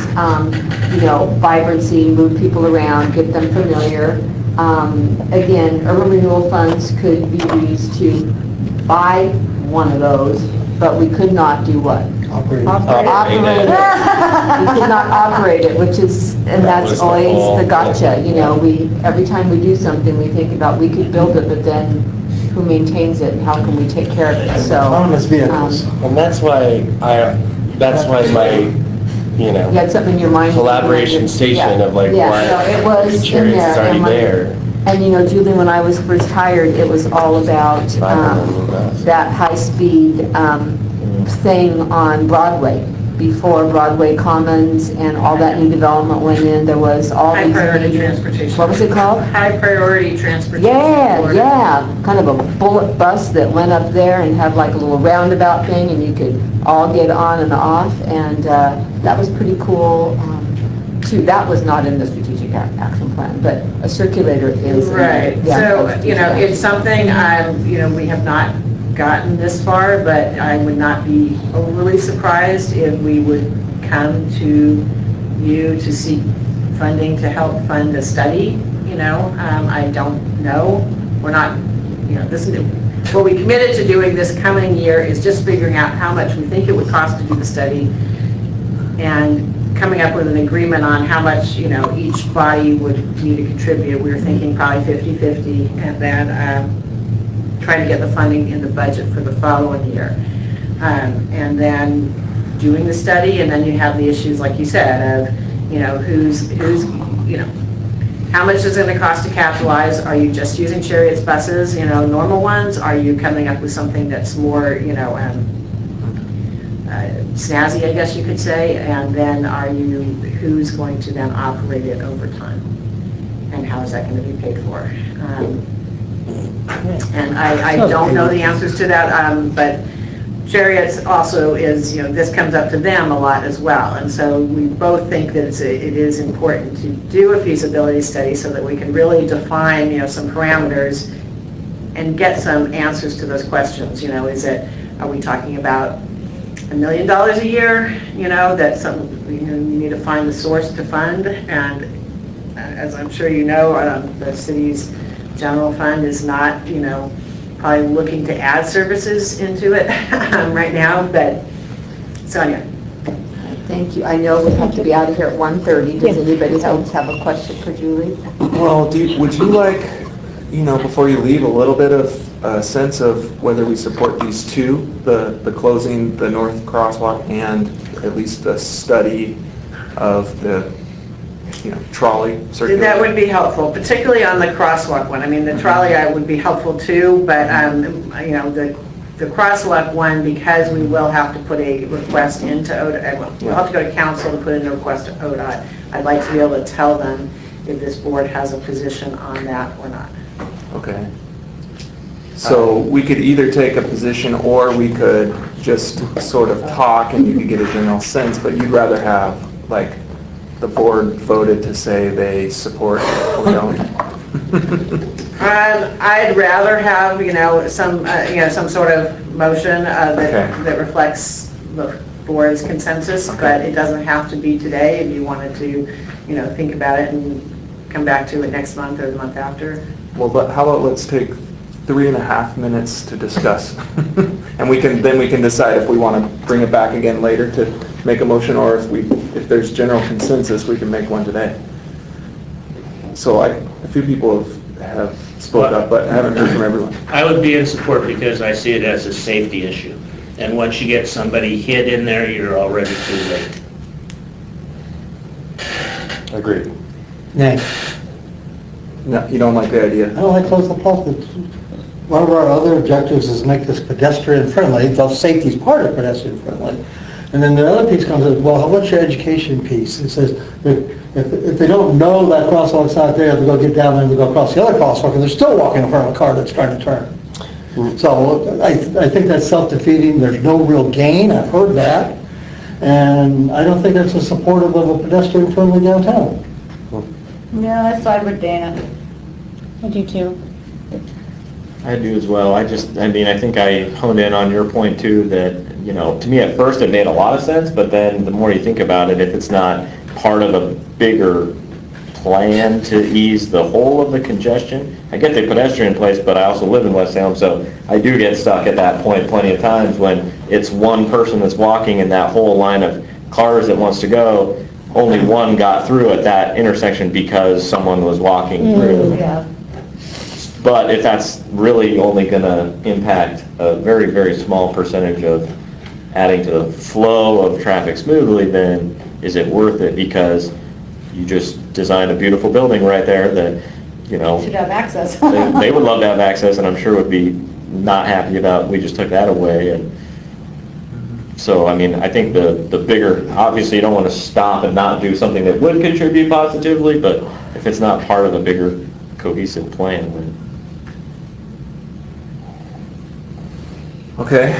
vibrancy, move people around, get them familiar. Again, urban renewal funds could be used to buy one of those, but we could not do what? Operating. Operate it. We could not operate it, which is, and That was that's the always whole the gotcha, thing. every time we do something, we think about, we could build it, but then who maintains it and how can we take care of it, so. Autonomous vehicles. And that's why my, You had something in your mind? collaboration station of like, Yeah, why so it was in Cherry's there. already and there. And Julie, when I was first hired, it was all about I remember that. that high-speed thing on Broadway. Before Broadway Commons and all that new development went in, there was all these... High priority major- transportation. What was it called? High priority transportation. Yeah, kind of a bullet bus that went up there and had like a little roundabout thing, and you could all get on and off, and that was pretty cool, too. That was not in the strategic action plan, but a circulator is. in Right, the- yeah, so, strategic it's action. something, we have not gotten this far, but I would not be overly surprised if we would come to you to seek funding to help fund a study, I don't know. We're not, what we committed to doing this coming year is just figuring out how much we think it would cost to do the study and coming up with an agreement on how much, each body would need to contribute. We were thinking probably 50-50, and then trying to get the funding in the budget for the following year. And then doing the study, and then you have the issues, like you said, of, who's, how much is it going to cost to capitalize? Are you just using Chariot's buses, normal ones? Are you coming up with something that's more, snazzy, I guess you could say? And then who's going to then operate it over time? And how is that going to be paid for? And I don't know the answers to that, but Chariot's also is, this comes up to them a lot as well. And so we both think that it is important to do a feasibility study so that we can really define, some parameters and get some answers to those questions. Are we talking about $1 million a year, you need to find the source to fund, and as I'm sure you know, the city's general fund is not, probably looking to add services into it right now, but Sonia. Thank you. I know we have to be out of here at 1:30. Does anybody else have a question for Julie? Well, would you like, before you leave, a little bit of a sense of whether we support these two, the closing the north crosswalk and at least the study of the trolley circular? That would be helpful, particularly on the crosswalk one. I mean, the trolley would be helpful too, but the crosswalk one, because we will have to put a request into ODOT, we'll have to go to council to put in a request to ODOT. I'd like to be able to tell them if this board has a position on that or not. Okay. So we could either take a position or we could just sort of talk and you could get a general sense, but you'd rather have, like, the board voted to say they support or don't? I'd rather have, some sort of motion that reflects the board's consensus, but it doesn't have to be today if you wanted to, think about it and come back to it next month or the month after. Well, but how about let's take 3.5 minutes to discuss, and we can decide if we want to bring it back again later to make a motion, or if there's general consensus, we can make one today. So a few people have spoke up, but I haven't heard from everyone. I would be in support because I see it as a safety issue. And once you get somebody hit in there, you're already too late. Agreed. Nay. No, you don't like the idea? I don't like close the pulpit. One of our other objectives is make this pedestrian friendly, though safety is part of pedestrian friendly. And then the other piece comes in, well, what's your education piece? It says, if they don't know that crosswalk's not there, they go get down there and they go across the other crosswalk, and they're still walking in front of a car that's trying to turn. So I think that's self-defeating. There's no real gain. I've heard that. And I don't think that's a supportive of a pedestrian friendly downtown. Yeah, I side with Dana. I do too. I do as well. I think I honed in on your point too, that, to me at first it made a lot of sense, but then the more you think about it, if it's not part of a bigger plan to ease the whole of the congestion, I get the pedestrian place, but I also live in West Salem, so I do get stuck at that point plenty of times when it's one person that's walking and that whole line of cars that wants to go, only one got through at that intersection because someone was walking through. Yeah. But if that's really only going to impact a very, very small percentage of adding to the flow of traffic smoothly, then is it worth it? Because you just designed a beautiful building right there that, Should have access. they would love to have access, and I'm sure would be not happy about we just took that away. And so, I think the bigger, obviously you don't want to stop and not do something that would contribute positively, but if it's not part of a bigger cohesive plan, then Okay.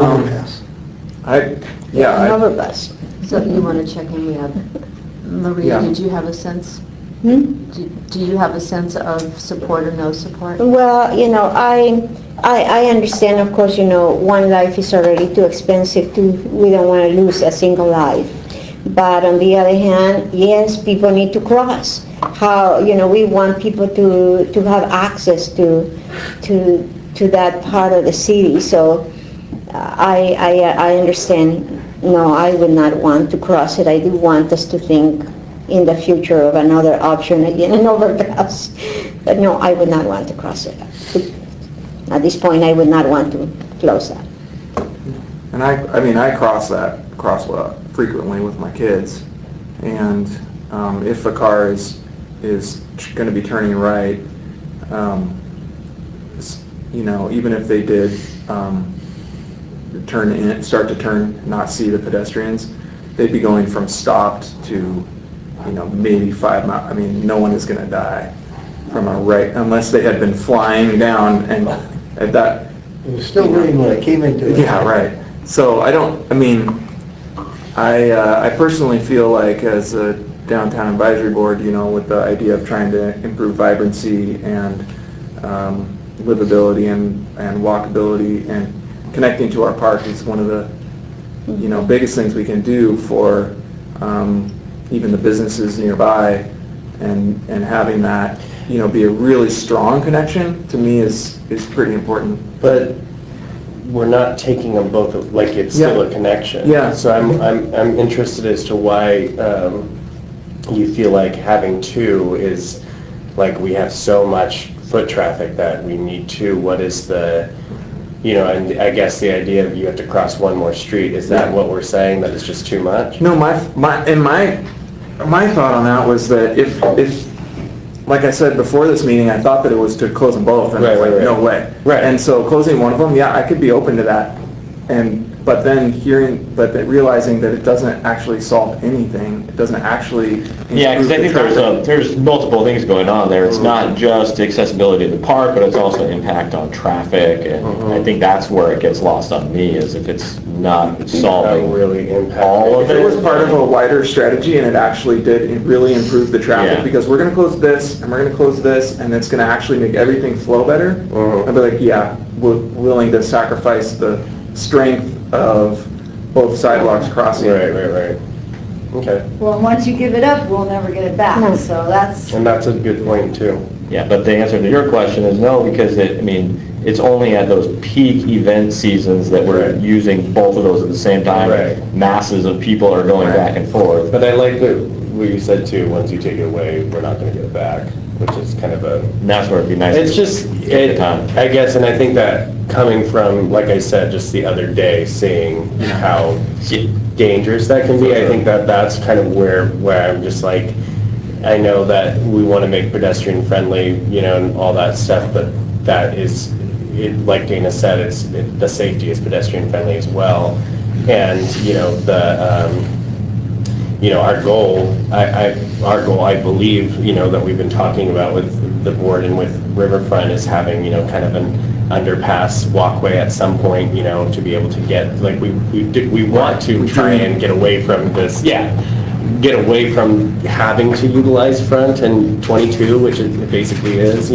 Overpass. So you want to check in, we have, Maria, Yeah. did you have a sense? Do you have a sense of support or no support? Well, I understand, of course, one life is already too expensive we don't want to lose a single life. But on the other hand, yes, people need to cross. We want people to have access to that part of the city. So I understand. No, I would not want to cross it. I do want us to think in the future of another option, again, an overpass. But no, I would not want to cross it. At this point, I would not want to close that. And I cross that crosswalk frequently with my kids. And if a car is going to be turning right, even if they did start to turn, not see the pedestrians, they'd be going from stopped to, maybe 5 miles. No one is going to die from a right, unless they had been flying down and at that. It was still reading when it came into it. Yeah, right. So I personally feel like as a downtown advisory board, with the idea of trying to improve vibrancy and livability and walkability and connecting to our park is one of the, biggest things we can do for even the businesses nearby, and having that, be a really strong connection, to me is pretty important. But we're not taking them both, like it's still a connection. Yeah. So I'm interested as to why you feel like having two is, like, we have so much foot traffic that we need two. What is the, and I guess the idea of you have to cross one more street, is that what we're saying, that it's just too much? No, my thought on that was that if like I said before this meeting, I thought that it was to close them both, and I was like, no way. Right. And so closing one of them, yeah, I could be open to that. But then realizing that it doesn't actually solve anything, it doesn't actually Yeah, because I think improve the traffic. there's multiple things going on there. It's not just accessibility to the park, but it's also impact on traffic, and I think that's where it gets lost on me, is if it's not solving really impact all of If it. it was part of a wider strategy and it actually did really improve the traffic, Yeah. because we're gonna close this, and we're gonna close this, and it's gonna actually make everything flow better, I'd be like, yeah, we're willing to sacrifice the strength of both sidewalks crossing. Right. Okay. Well, once you give it up, we'll never get it back, so that's, And that's a good point too. Yeah, but the answer to your question is no, because it's only at those peak event seasons that we're using both of those at the same time. Right. Masses of people are going back and forth. But I like what you said too, once you take it away, we're not gonna get it back, which is kind of a, And that's where it'd be nice. it's to just, take the time. I guess, and I think that coming from, like I said, just the other day, seeing how dangerous that can be, I think that that's kind of where I'm just like, I know that we want to make pedestrian friendly, and all that stuff, but that is, like Dana said, the safety is pedestrian friendly as well. And, our goal, I believe, that we've been talking about with the board and with Riverfront is having, kind of an underpass walkway at some point, to be able to get, like, we want to try and get away from this, get away from having to utilize Front and 22, which it basically is,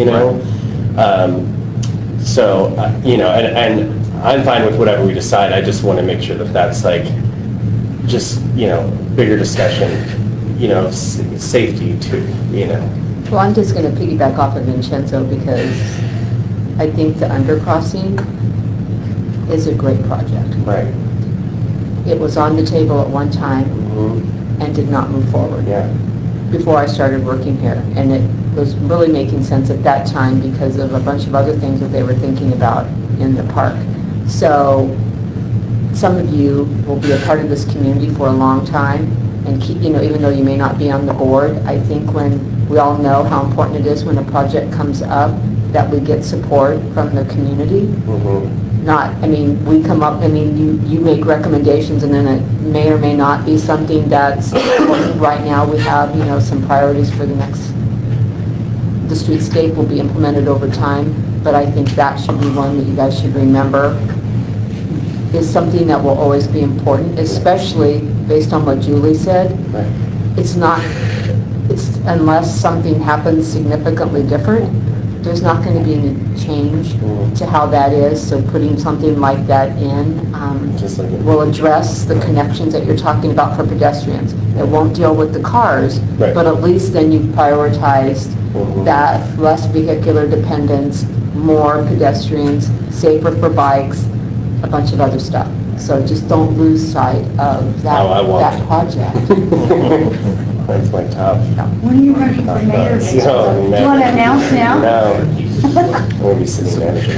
So, and I'm fine with whatever we decide. I just want to make sure that that's like, just, bigger discussion, safety too, Well, I'm just going to piggyback off of Vincenzo because I think the undercrossing is a great project. Right. It was on the table at one time and did not move forward. Yeah. Before I started working here, and it was really making sense at that time because of a bunch of other things that they were thinking about in the park. So some of you will be a part of this community for a long time, and keep, even though you may not be on the board, I think when we all know how important it is when a project comes up that we get support from the community. We come up, you make recommendations, and then it may or may not be something that's important. Right now, we have, some priorities for the streetscape will be implemented over time, but I think that should be one that you guys should remember, is something that will always be important, especially based on what Julie said. Right. It's unless something happens significantly different, there's not going to be any change to how that is, so putting something like that in Just like it- will address the connections that you're talking about for pedestrians. It won't deal with the cars, Right. but at least then you've prioritized that, less vehicular dependence, more pedestrians, safer for bikes, a bunch of other stuff. So just don't lose sight of that project. That's my top. when are you running for mayor? No, Do you want to announce now? No. I'm going to be city manager.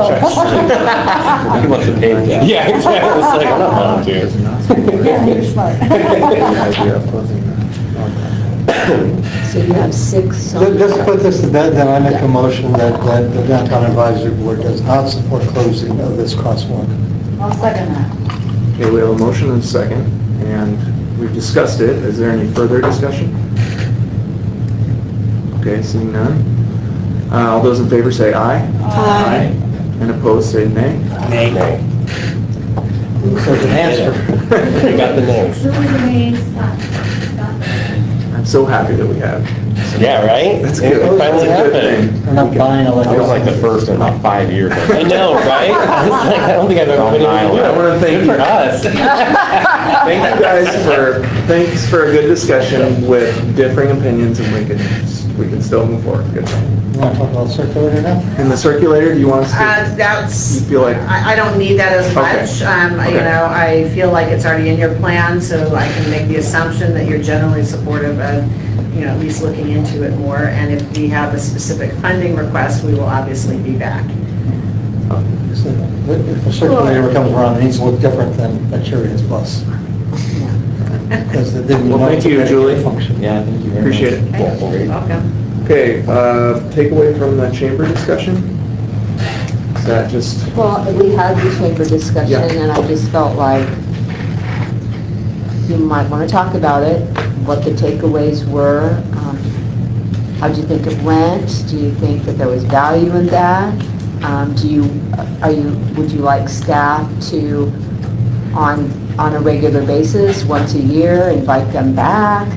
He wants to pay the job. Yeah, exactly. It's like, I'm not volunteering. Yeah, you're smart. So you have 6 on Just put this to bed, then I make a motion that the Downtown Advisory Board does not support closing of this crosswalk. I'll second that. Okay, we have a motion and a second, and we've discussed it. Is there any further discussion? Okay, seeing none. All those in favor say aye. Aye. And opposed say nay. Nay. There's an answer. We got the names. I'm so happy that we have. Yeah, right? That's It good. finally That's a good happened. thing. We're not buying It was like the electricity. first in about 5 years. I know, right? It's like, I don't think I've ever been able to do I it. want to thank Good you. for us. Thank you guys thanks for a good discussion with differing opinions, and we can still move forward. Good. You want to talk about circulator now? In the circulator, do you want us to? That's, You feel like- I don't need that as Okay. much. Okay. You know, I feel like it's already in your plan, so I can make the assumption that you're generally supportive of, you know, at least looking into it more. And if we have a specific funding request, we will obviously be back. So, if the circulator comes around, it needs to look different than a Cheerios bus. Because it didn't Well, know thank it's a you, Medicare Julie. function. Yeah, thank you very much. Appreciate it. Okay, welcome. Okay, takeaway from the chamber discussion? Is that just, Well, we had the chamber discussion, Yeah. and I just felt like you might want to talk about it, what the takeaways were. How do you think it went? Do you think that there was value in that? Would you like staff to, on a regular basis, once a year, invite them back?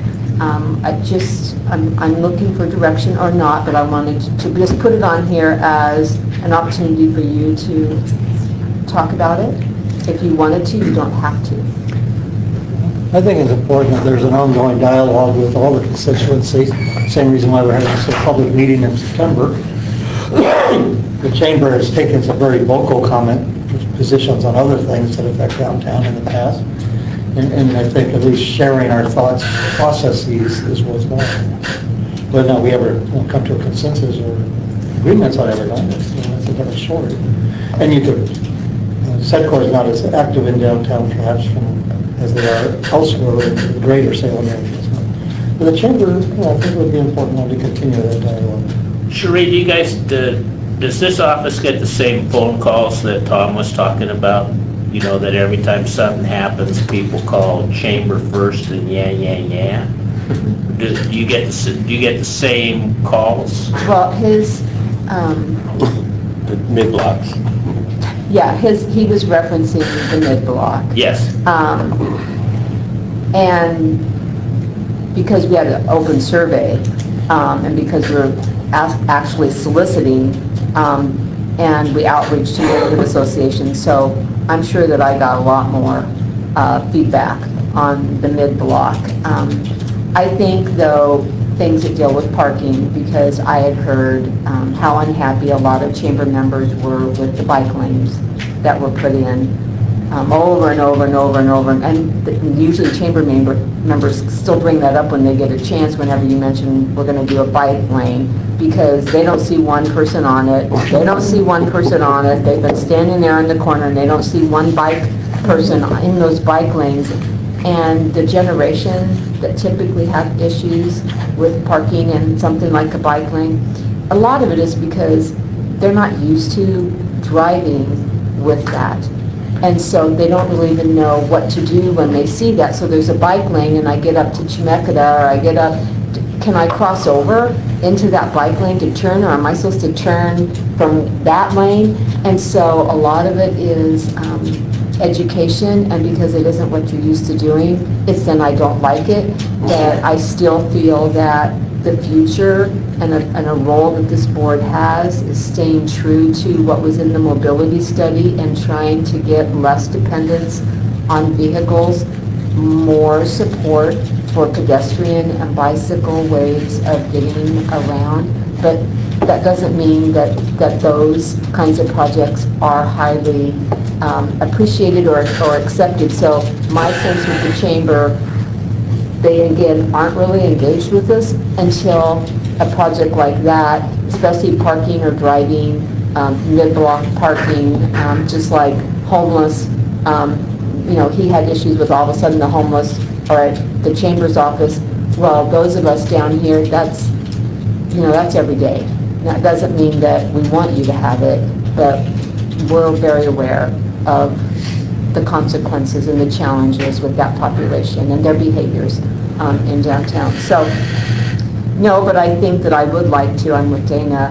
I'm looking for direction or not, but I wanted to just put it on here as an opportunity for you to talk about it. If you wanted to, you don't have to. I think it's important that there's an ongoing dialogue with all the constituencies. Same reason why we're having this public meeting in September. The chamber has taken some very vocal positions on other things that affect downtown in the past. And I think at least sharing our thoughts, processes is worthwhile. Whether or not we ever come to a consensus or agreements on everything, that's a different story. And you could, Sedcor is not as active in downtown perhaps as they are elsewhere in the greater Salem area. But the chamber, I think it would be important to continue that dialogue. Sheree, do you guys, does this office get the same phone calls that Tom was talking about? You know, that every time something happens, people call chamber first and yeah. Do you get the same calls? Well, his, The mid-blocks. he was referencing the mid-block. Yes. And because we had an open survey, and because we're actually soliciting, and we outreach to neighborhood associations, so I'm sure that I got a lot more feedback on the mid-block. I think, though, things that deal with parking, because I had heard how unhappy a lot of chamber members were with the bike lanes that were put in over and over and over and over. And usually chamber members still bring that up when they get a chance, whenever you mention we're going to do a bike lane, because they don't see one person on it. They don't see one person on it. They've been standing there in the corner and they don't see one bike person in those bike lanes. And the generation that typically have issues with parking and something like a bike lane, a lot of it is because they're not used to driving with that. And so they don't really even know what to do when they see that. So there's a bike lane and I get up to Chemeketa, or I get up, can I cross over into that bike lane to turn, or am I supposed to turn from that lane? And so a lot of it is education, and because it isn't what you're used to doing, it's then I don't like it, that I still feel that the future and a role that this board has is staying true to what was in the mobility study and trying to get less dependence on vehicles, more support for pedestrian and bicycle ways of getting around. But that doesn't mean that those kinds of projects are highly appreciated or accepted. So my sense with the chamber, they again aren't really engaged with us until a project like that, especially parking or driving, mid-block parking, just like homeless. You know, he had issues with all of a sudden the homeless are at the chamber's office. Well, those of us down here, that's every day. That doesn't mean that we want you to have it, but we're very aware of the consequences and the challenges with that population and their behaviors in downtown. So, no, but I think that I would like to, I'm with Dana,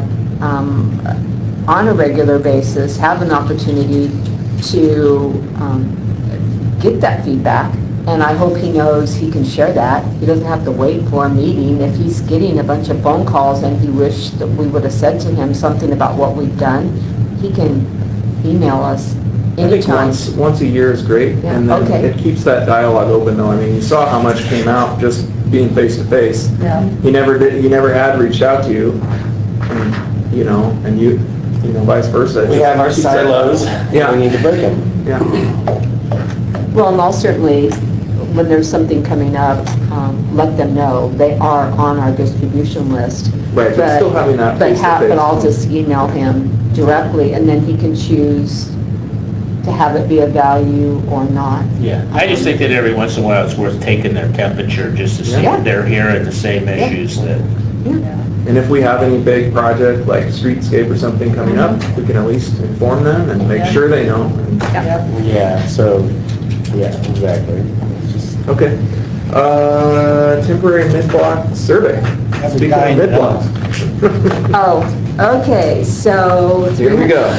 on a regular basis, have an opportunity to get that feedback, and I hope he knows he can share that. He doesn't have to wait for a meeting. If he's getting a bunch of phone calls and he wished that we would have said to him something about what we've done, he can email us I think anytime. once a year is great, Yeah, and then okay. it keeps that dialogue open though. I mean, you saw how much came out just being face to face. Yeah. He never had reached out to you, and, you know, vice versa. We have our Keeps that- silos, Yeah. we need to break them. Yeah. Well, and I'll certainly, when there's something coming up, let them know. They are on our distribution list. Right, but still having that But face-to-face. but I'll just email him directly, and then he can choose to have it be of value or not. Yeah, I just think that every once in a while it's worth taking their temperature just to see Yeah. if they're hearing the same issues that. And if we have any big project like streetscape or something coming up, we can at least inform them and make sure they know. Yeah, so, yeah, exactly. Okay. Temporary mid-block survey. Speaking of mid-blocks. Oh, okay, so. Here we go.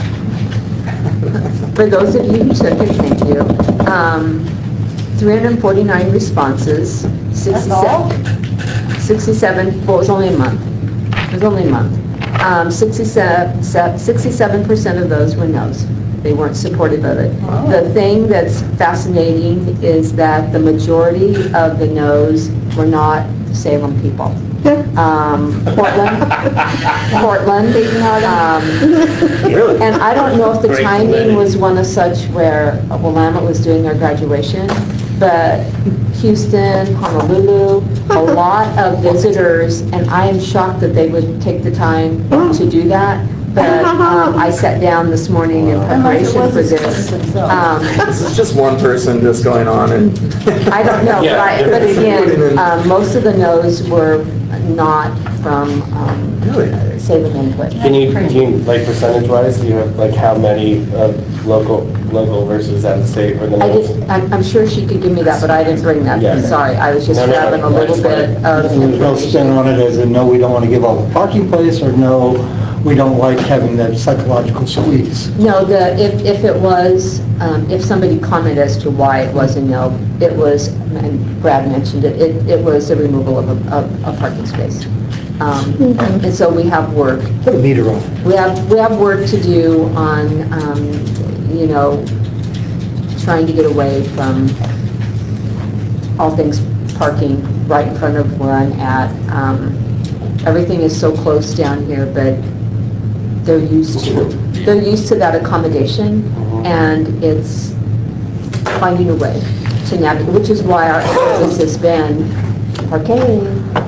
For those of you who took it, thank you. 349 responses, 67, well, it was only a month. It was only a month. 67% of those were no's. They weren't supportive of it. The thing that's fascinating is that the majority of the no's were not Salem people. Portland, Really? and I don't know if the Great timing wedding. was one of such where Willamette was doing their graduation, but Houston, Honolulu, a lot of visitors, and I am shocked that they would take the time to do that. But I sat down this morning in preparation for this. This is just one person just going on and. I don't know, but again, most of the no's were not from Really? Salem input. Can you, like percentage-wise, do you have like how many local versus out of state for the I no's? did, I'm sure she could give me that, but I didn't bring that. Yeah. Sorry, I was just No, no, grabbing a little that's bit fine. of There's no spin information. on it as in, no, we don't want to give all the parking place, or no, we don't like having that psychological squeeze. No, if it was, if somebody commented as to why it was a no, it was, and Brad mentioned it, it was the removal of a parking space. And so we have work. Put a meter on it. We have work to do on, you know, trying to get away from all things parking right in front of where I'm at. Everything is so close down here, but they're used to that accommodation, and it's finding a way to navigate, which is why our emphasis has been parquet,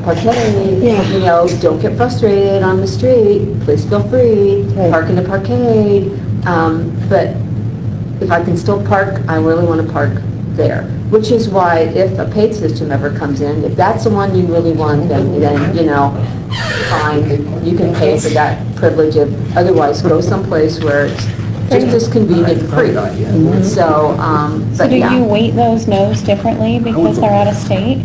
you know, don't get frustrated on the street, please feel free, park in the parkade. But if I can still park, I really want to park there. Which is why if a paid system ever comes in, if that's the one you really want, then you know, fine, you can pay for that privilege of, otherwise go someplace where it's just as convenient and free. So, So but do you yeah. weight those no's differently because they're out of state?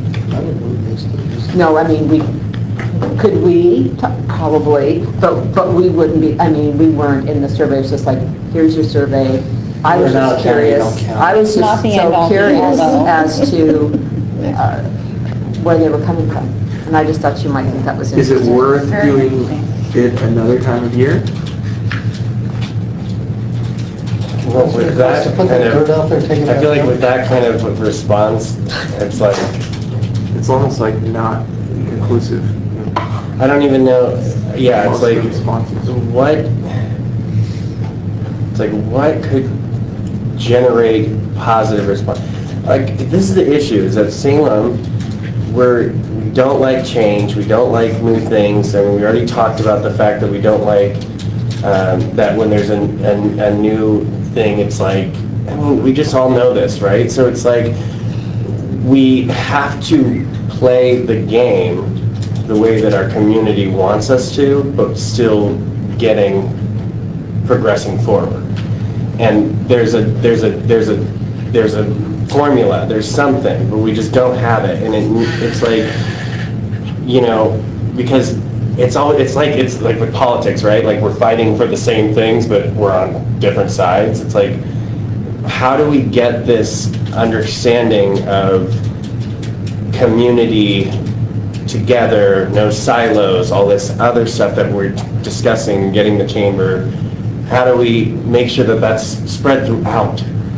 No, I mean, could we? Probably, but we wouldn't be, I mean, we weren't in the survey, it's just like, here's your survey. I was We're not just counting, curious, don't count. I was Not just the end so all be all, curious though. as to where they were coming from. And I just thought you might think that was Is interesting. it worth doing it another time of year? Well, with that To put kind that dirt out there, take it of, I feel out. like with that kind of response, it's like, It's almost like not conclusive. I don't even know, yeah, it's Most of the like, responses. it's like, what could generate positive response? Like, this is the issue, is that Salem, we don't like change, we don't like new things, and we already talked about the fact that we don't like, that when there's a new thing, it's like, I mean, we just all know this, right? So it's like, we have to play the game the way that our community wants us to, but still progressing forward. And there's a formula, there's something, but we just don't have it. And it's like, you know, because it's like with politics, right? Like we're fighting for the same things, but we're on different sides. It's like, how do we get this understanding of community together, no silos, all this other stuff that we're discussing, getting the chamber, how do we make sure that that's spread throughout?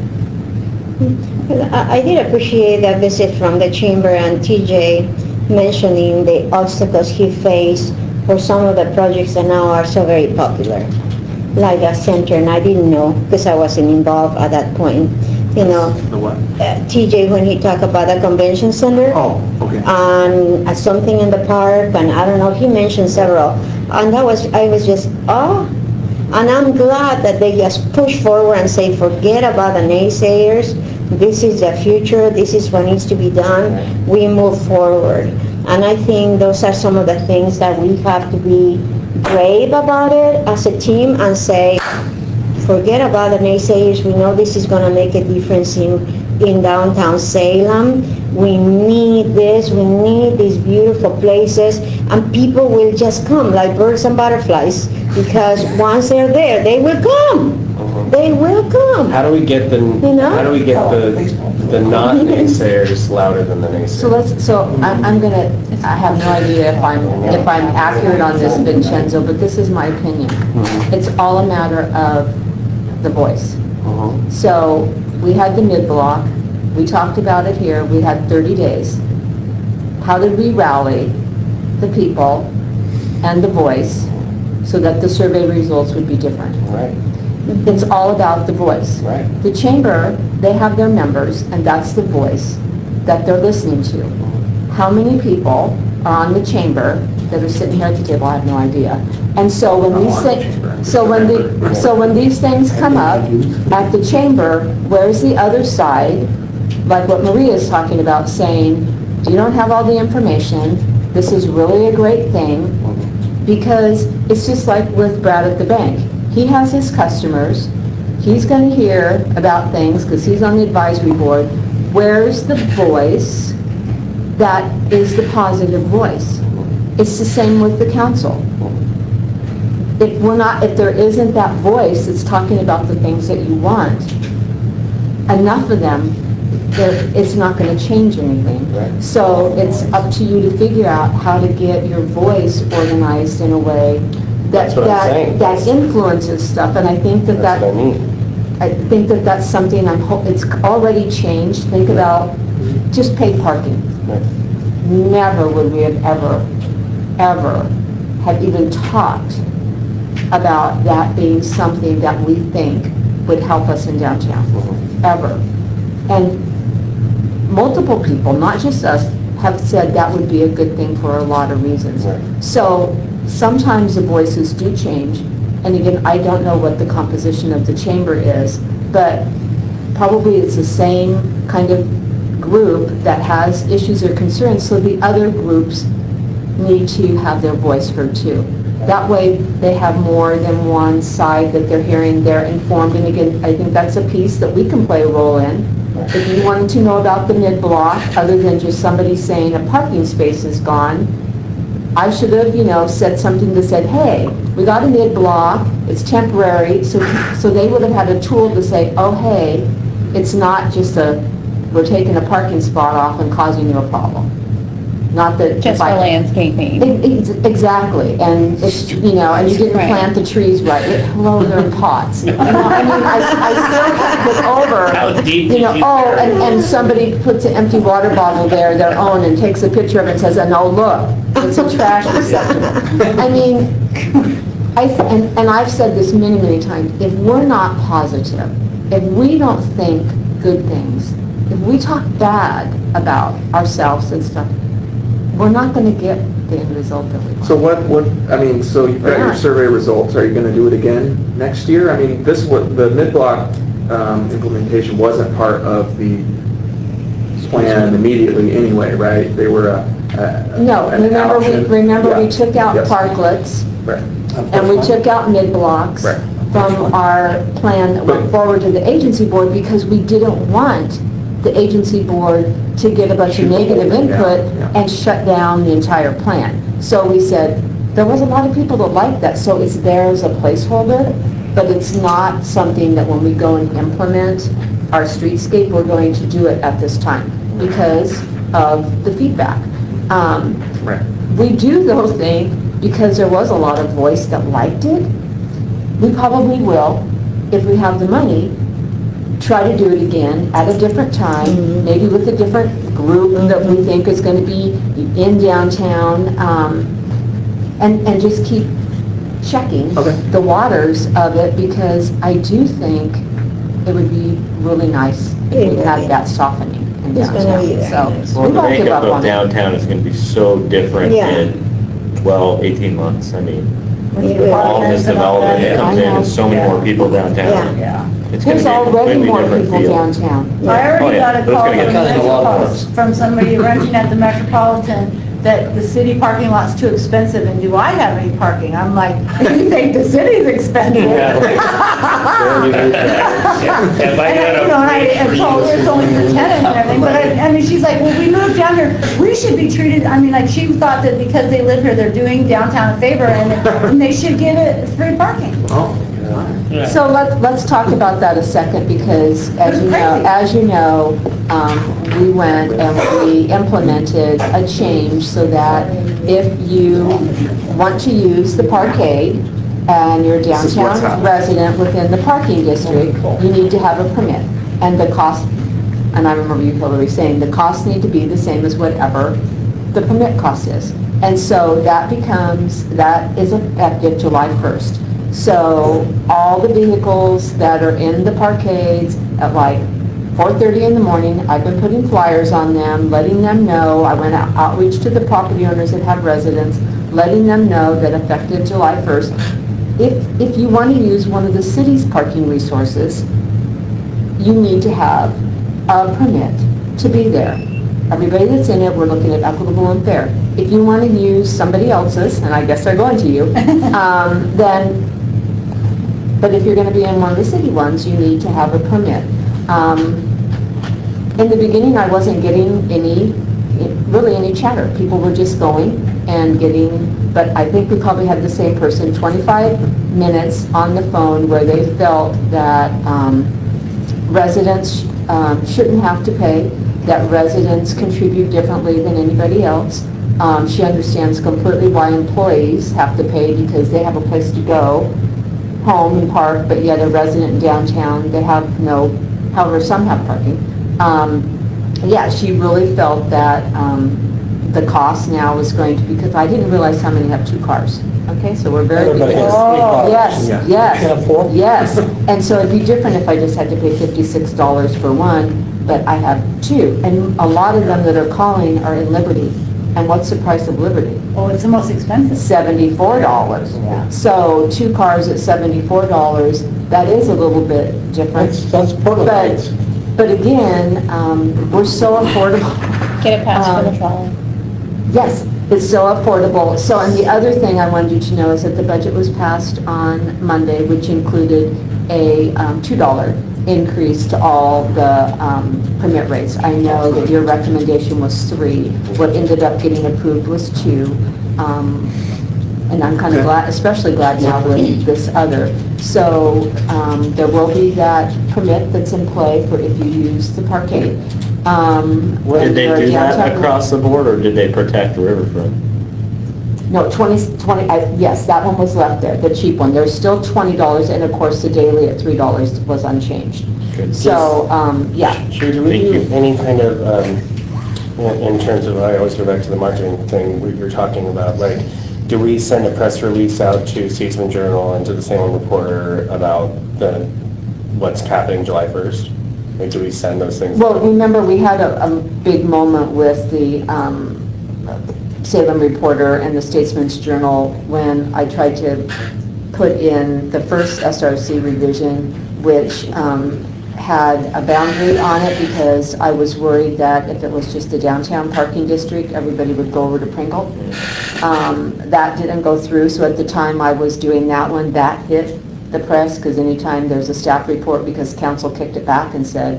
I did appreciate that visit from the chamber and TJ mentioning the obstacles he faced for some of the projects that now are so very popular, like a center, and I didn't know because I wasn't involved at that point. You know, The what? TJ, when he talked about the convention center, Oh, okay. and something in the park, and I don't know, he mentioned several, and I was just, and I'm glad that they just push forward and say, forget about the naysayers, this is the future, this is what needs to be done, we move forward. And I think those are some of the things that we have to be brave about it as a team and say, forget about the naysayers, we know this is gonna make a difference in downtown Salem. We need this, we need these beautiful places, and people will just come like birds and butterflies, because once they're there, they will come. They will come. How do we get the, know? how do we get the not naysayers louder than the naysayers? So I have no idea if I'm accurate on this, Vincenzo, but this is my opinion. It's all a matter of the voice. So we had the mid-block, we talked about it here, we had 30 days. How did we rally the people and the voice so that the survey results would be different? Right. It's all about the voice. Right. The chamber, they have their members, and that's the voice that they're listening to. How many people are on the chamber that are sitting here at the table? I have no idea. And so when these things come up at the chamber, where's the other side? Like what Maria is talking about, saying, you don't have all the information. This is really a great thing, because it's just like with Brad at the bank. He has his customers. He's going to hear about things because he's on the advisory board. Where's the voice that is the positive voice? It's the same with the council. If there isn't that voice that's talking about the things that you want, enough of them, it's not going to change anything. Right. So it's up to you to figure out how to get your voice organized in a way That's what I'm saying. that influences stuff. And I think That's what I mean. I think that's something it's already changed. Think about just paid parking. Right. Never would we have ever have even talked about that being something that we think would help us in downtown, ever. And multiple people, not just us, have said that would be a good thing for a lot of reasons. Right. So sometimes the voices do change, and again, I don't know what the composition of the chamber is, but probably it's the same kind of group that has issues or concerns, so the other groups need to have their voice heard too. That way, they have more than one side that they're hearing, they're informed, and again, I think that's a piece that we can play a role in. If you wanted to know about the mid-block, other than just somebody saying a parking space is gone, I should have, said something that said, hey, we got a mid-block, it's temporary, so they would have had a tool to say, oh, hey, it's not just we're taking a parking spot off and causing you a problem. Not that... Just for landscaping. Exactly, and it's, and you didn't Right. plant the trees right. Hello, they're in pots. I still can't get over, How deep did you and somebody puts an empty water bottle there, their own, and takes a picture of it and says, and oh, look, it's a trash receptacle. I mean, and I've said this many, many times, if we're not positive, if we don't think good things, if we talk bad about ourselves and stuff, we're not going to get the end result that we want. So so you've got your survey results, are you gonna do it again next year? I mean, the mid-block implementation wasn't part of the plan immediately anyway, right? They were No, an remember option. we took out Yes. parklets, Right. and we took out mid-blocks Right. from our plan that went forward to the agency board because we didn't want the agency board to get a bunch of negative input and shut down the entire plan. So we said, there was a lot of people that liked that, so it's there as a placeholder, but it's not something that when we go and implement, our streetscape, we're going to do it at this time because of the feedback. Right. We do though think, because there was a lot of voice that liked it, we probably will, if we have the money, try to do it again at a different time, maybe with a different group that we think is going to be in downtown, and just keep checking Okay. the waters of it, because I do think it would be really nice if we had that softening in It's gonna downtown. be there. So Well, we the won't give makeup up of on it. downtown is going to be so different Yeah. in 12, 18 months. I mean, It will. all this development that comes in, and so many more people downtown. Yeah. It's going to There's be a already completely more different people feel. downtown. I Oh, already yeah. got a But it's call gonna from get the a lot of Metropolitan, from somebody renting at the Metropolitan, that the city parking lot's too expensive, and do I have any parking? I'm like, you think the city's expensive? Have I And, got you know, and I told her it's only for tenant and everything, but I mean, she's like, well, we moved down here, we should be treated, I mean, like, she thought that because they live here, they're doing downtown a favor, and they should get it free parking. Yeah. So let's talk about that a second, because as you know, we went and we implemented a change so that if you want to use the parkade and you're a This is what's downtown happening. resident within the parking district, you need to have a permit. And the cost, and I remember you, Hillary, saying the costs need to be the same as whatever the permit cost is. And so that is effective July 1st. So all the vehicles that are in the parkades at like 4:30 in the morning, I've been putting flyers on them, letting them know. I went out outreach to the property owners that have residents, letting them know that effective July 1st, if you want to use one of the city's parking resources, you need to have a permit to be there. Everybody that's in it, we're looking at equitable and fair. If you want to use somebody else's, and I guess they're going to you, but if you're going to be in one of the city ones, you need to have a permit. In the beginning, I wasn't getting really any chatter. People were just going and getting, but I think we probably had the same person 25 minutes on the phone where they felt that residents shouldn't have to pay, that residents contribute differently than anybody else. She understands completely why employees have to pay because they have a place to go, home and park, but yet a resident in downtown, they have no, however, some have parking. Yeah, she really felt that the cost now is going to, because I didn't realize how many have 2 cars. Okay, so we're very Everybody has beginning. 3 cars. Yes, Yeah. yes. Can't afford? Yes, and so it'd be different if I just had to pay $56 for one, but I have 2. And a lot of them that are calling are in Liberty. And what's the price of Liberty? Oh, it's the most expensive. $74. Yeah. So 2 cars at $74, that is a little bit different. That's Portland rates. But again, we're so affordable. Get a pass for the trolley. Yes, it's so affordable. So, and the other thing I wanted you to know is that the budget was passed on Monday, which included a $2 increase to all the permit rates. I know that your recommendation was 3. What ended up getting approved was 2. And I'm kind of glad, especially glad now with this other. So there will be that permit that's in play for if you use the parkade. Did they do that across the board, or did they protect the riverfront? No, 20, yes, that one was left there, the cheap one. There's still $20, and of course, the daily at $3 was unchanged. Good. So, yeah. Should we Thank do you. any kind of, in terms of, I always go back to the marketing thing we were talking about, like, do we send a press release out to Statesman Journal and to the Salem Reporter about what's happening July 1st? Like, do we send those things? Well, remember, we had a big moment with the Salem Reporter and the Statesman's Journal when I tried to put in the first SRC revision, which had a boundary on it because I was worried that if it was just the downtown parking district, everybody would go over to Pringle. That didn't go through, so at the time I was doing that one, that hit the press, because anytime there's a staff report, because council kicked it back and said,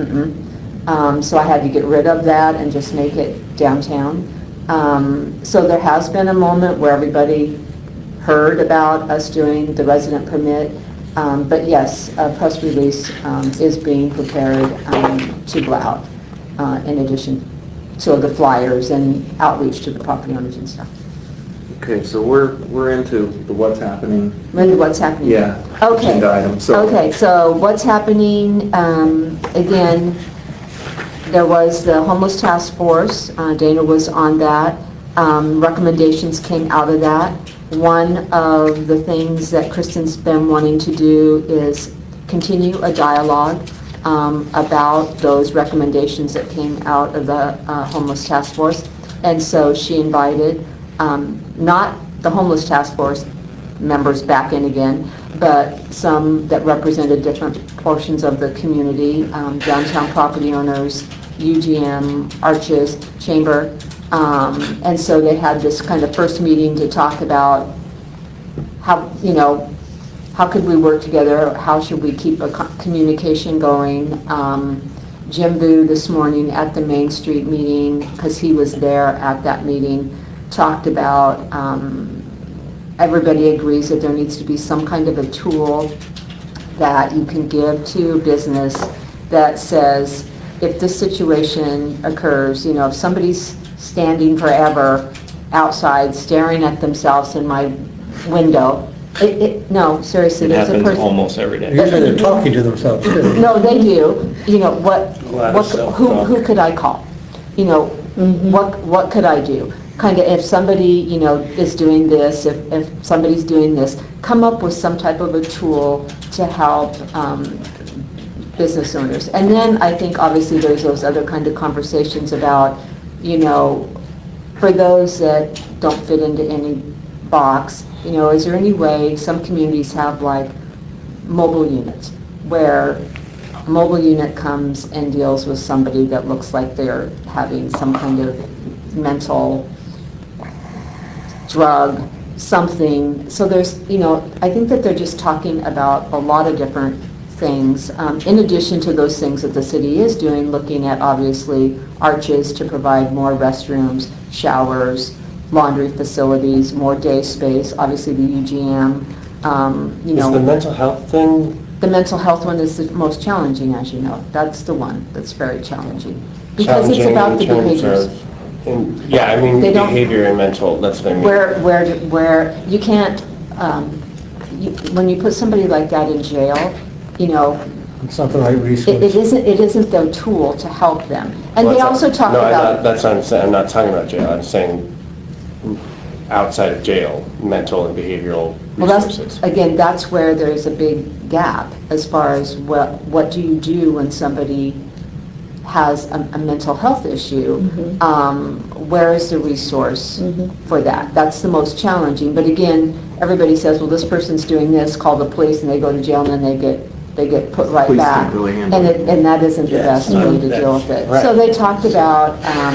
so I had to get rid of that and just make it downtown. So there has been a moment where everybody heard about us doing the resident permit, But yes, a press release is being prepared to go out in addition to the flyers and outreach to the property owners and stuff. Okay, so we're into the what's happening. Linda, what's happening? Yeah. Okay. Agenda item, so- Okay, so what's happening, again, there was the homeless task force, Dana was on that. Recommendations came out of that. One of the things that Kristen's been wanting to do is continue a dialogue about those recommendations that came out of the homeless task force. And so she invited, not the homeless task force members back in again, but some that represented different portions of the community, downtown property owners, UGM, Arches, Chamber. And so they had this kind of first meeting to talk about how, how could we work together? How should we keep a communication going? Jim Boo this morning at the Main Street meeting, because he was there at that meeting, talked about everybody agrees that there needs to be some kind of a tool that you can give to a business that says, if this situation occurs, if somebody's standing forever outside staring at themselves in my window, no, seriously, It there's a happens person. almost every day. Usually they're talking to themselves too. No, they do. Who could I call? What could I do? Kind of, if somebody, is doing this, if somebody's doing this, come up with some type of a tool to help business owners. And then I think obviously there's those other kind of conversations about, for those that don't fit into any box, is there any way, some communities have like mobile units, where a mobile unit comes and deals with somebody that looks like they're having some kind of mental drug, something. So there's, I think that they're just talking about a lot of different things, in addition to those things that the city is doing, looking at obviously Arches to provide more restrooms, showers, laundry facilities, more day space, obviously the UGM, Is the mental health thing? The mental health one is the most challenging, as you know. That's the one that's very challenging. Because it's Challenging about in the terms behaviors. Yeah, I mean, They don't- behavior and mental, that's what I mean. Where you can't, when you put somebody like that in jail, It's not the right it resource. isn't the tool to help them. And Well, they that's- also talk No, about, that's what I'm saying, I'm not talking about jail, I'm saying outside of jail, mental and behavioral well, that's, resources. again, that's where there's a big gap as far as what do you do when somebody has a mental health issue? Where is the resource for that? That's the most challenging. But again, everybody says, well, this person's doing this, call the police, and they go to jail, and then they get put right Police back. can't really handle it. And that isn't the best way to deal with it. So they talked about,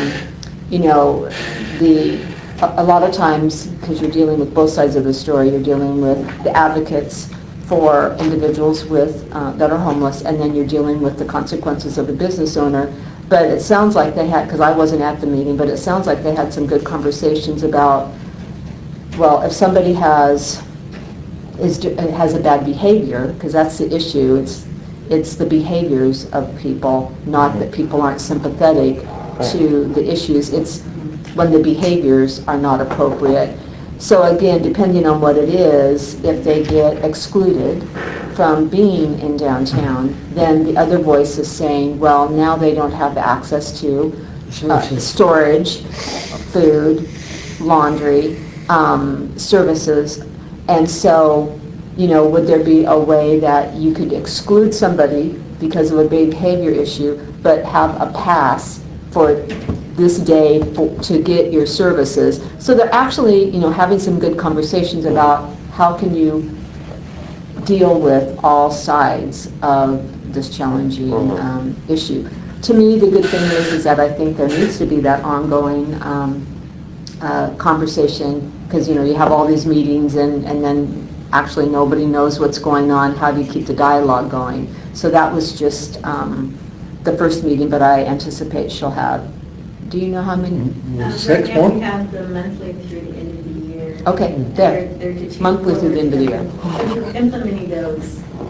a lot of times, because you're dealing with both sides of the story, you're dealing with the advocates for individuals that are homeless, and then you're dealing with the consequences of the business owner. But it sounds like they had, because I wasn't at the meeting, but it sounds like they had some good conversations about, well, if somebody has a bad behavior, because that's the issue, it's the behaviors of people, not that people aren't sympathetic to the issues. It's when the behaviors are not appropriate. So again, depending on what it is, if they get excluded from being in downtown, then the other voice is saying, well, now they don't have access to storage, food, laundry, services. And so, would there be a way that you could exclude somebody because of a behavior issue, but have a pass for this day to get your services? So they're actually, having some good conversations about how can you deal with all sides of this challenging issue. To me, the good thing is that I think there needs to be that ongoing conversation, because you have all these meetings and then actually nobody knows what's going on. How do you keep the dialogue going? So that was just the first meeting, but I anticipate she'll have, do you know how many? Six Right now, we more? have the monthly through the end of the year. Okay, there. They're to Monthly through the end of the year. We're implementing those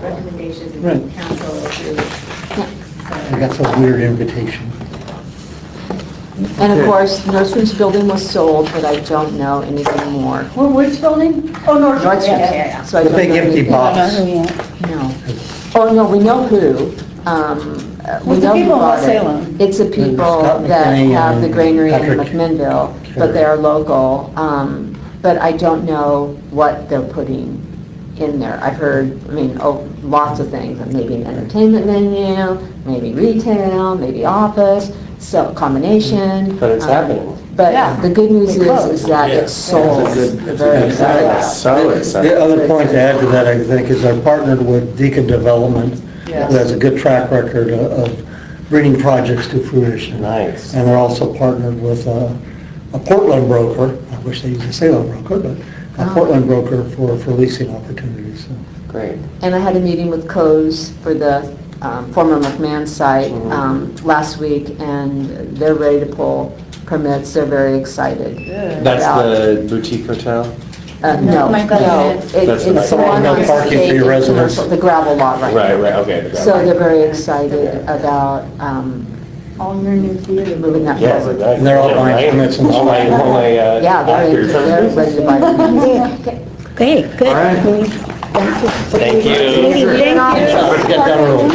recommendations and Right. council approves. I got some weird invitation. And of Okay. course, Nordstrom's building was sold, but I don't know anything more. Which building? Oh, Nordstrom, yeah. So I The don't big know empty anything. box. No. Oh, no, we know who. We With the know who people in bought it. Salem. It's the people Scott that McLean have the and granary in Patrick McMinnville, but they're local. But I don't know what they're putting in there. I've heard, lots of things, maybe an entertainment venue, maybe retail, maybe office, so combination. But it's happening. But Yeah. the good news is that it's sold. Very excited. So excited. The other point to add to that, I think, is I partnered with Deacon Development, who has a good track record of bringing projects to fruition. Nice. And they're also partnered with a Portland broker, I wish they used a Salem broker, but a Portland broker for leasing opportunities. So. Great. And I had a meeting with Coase for the former McMahon site last week, and they're ready to pull permits. They're very excited. That's about- the boutique hotel? No, My no, God. That's it's the what I- one No on parking for State your and residents. Commercial, the gravel lot right now. Right, okay. So they're very excited about All your new theater. moving that Yes, forward. And they're all buying permits and All my, Yeah, they're ready to buy permits. Okay, good. All right. Thank you. Let's get down early.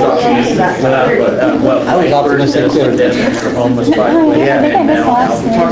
I was optimistic too. Homeless by the way. I think I missed last year.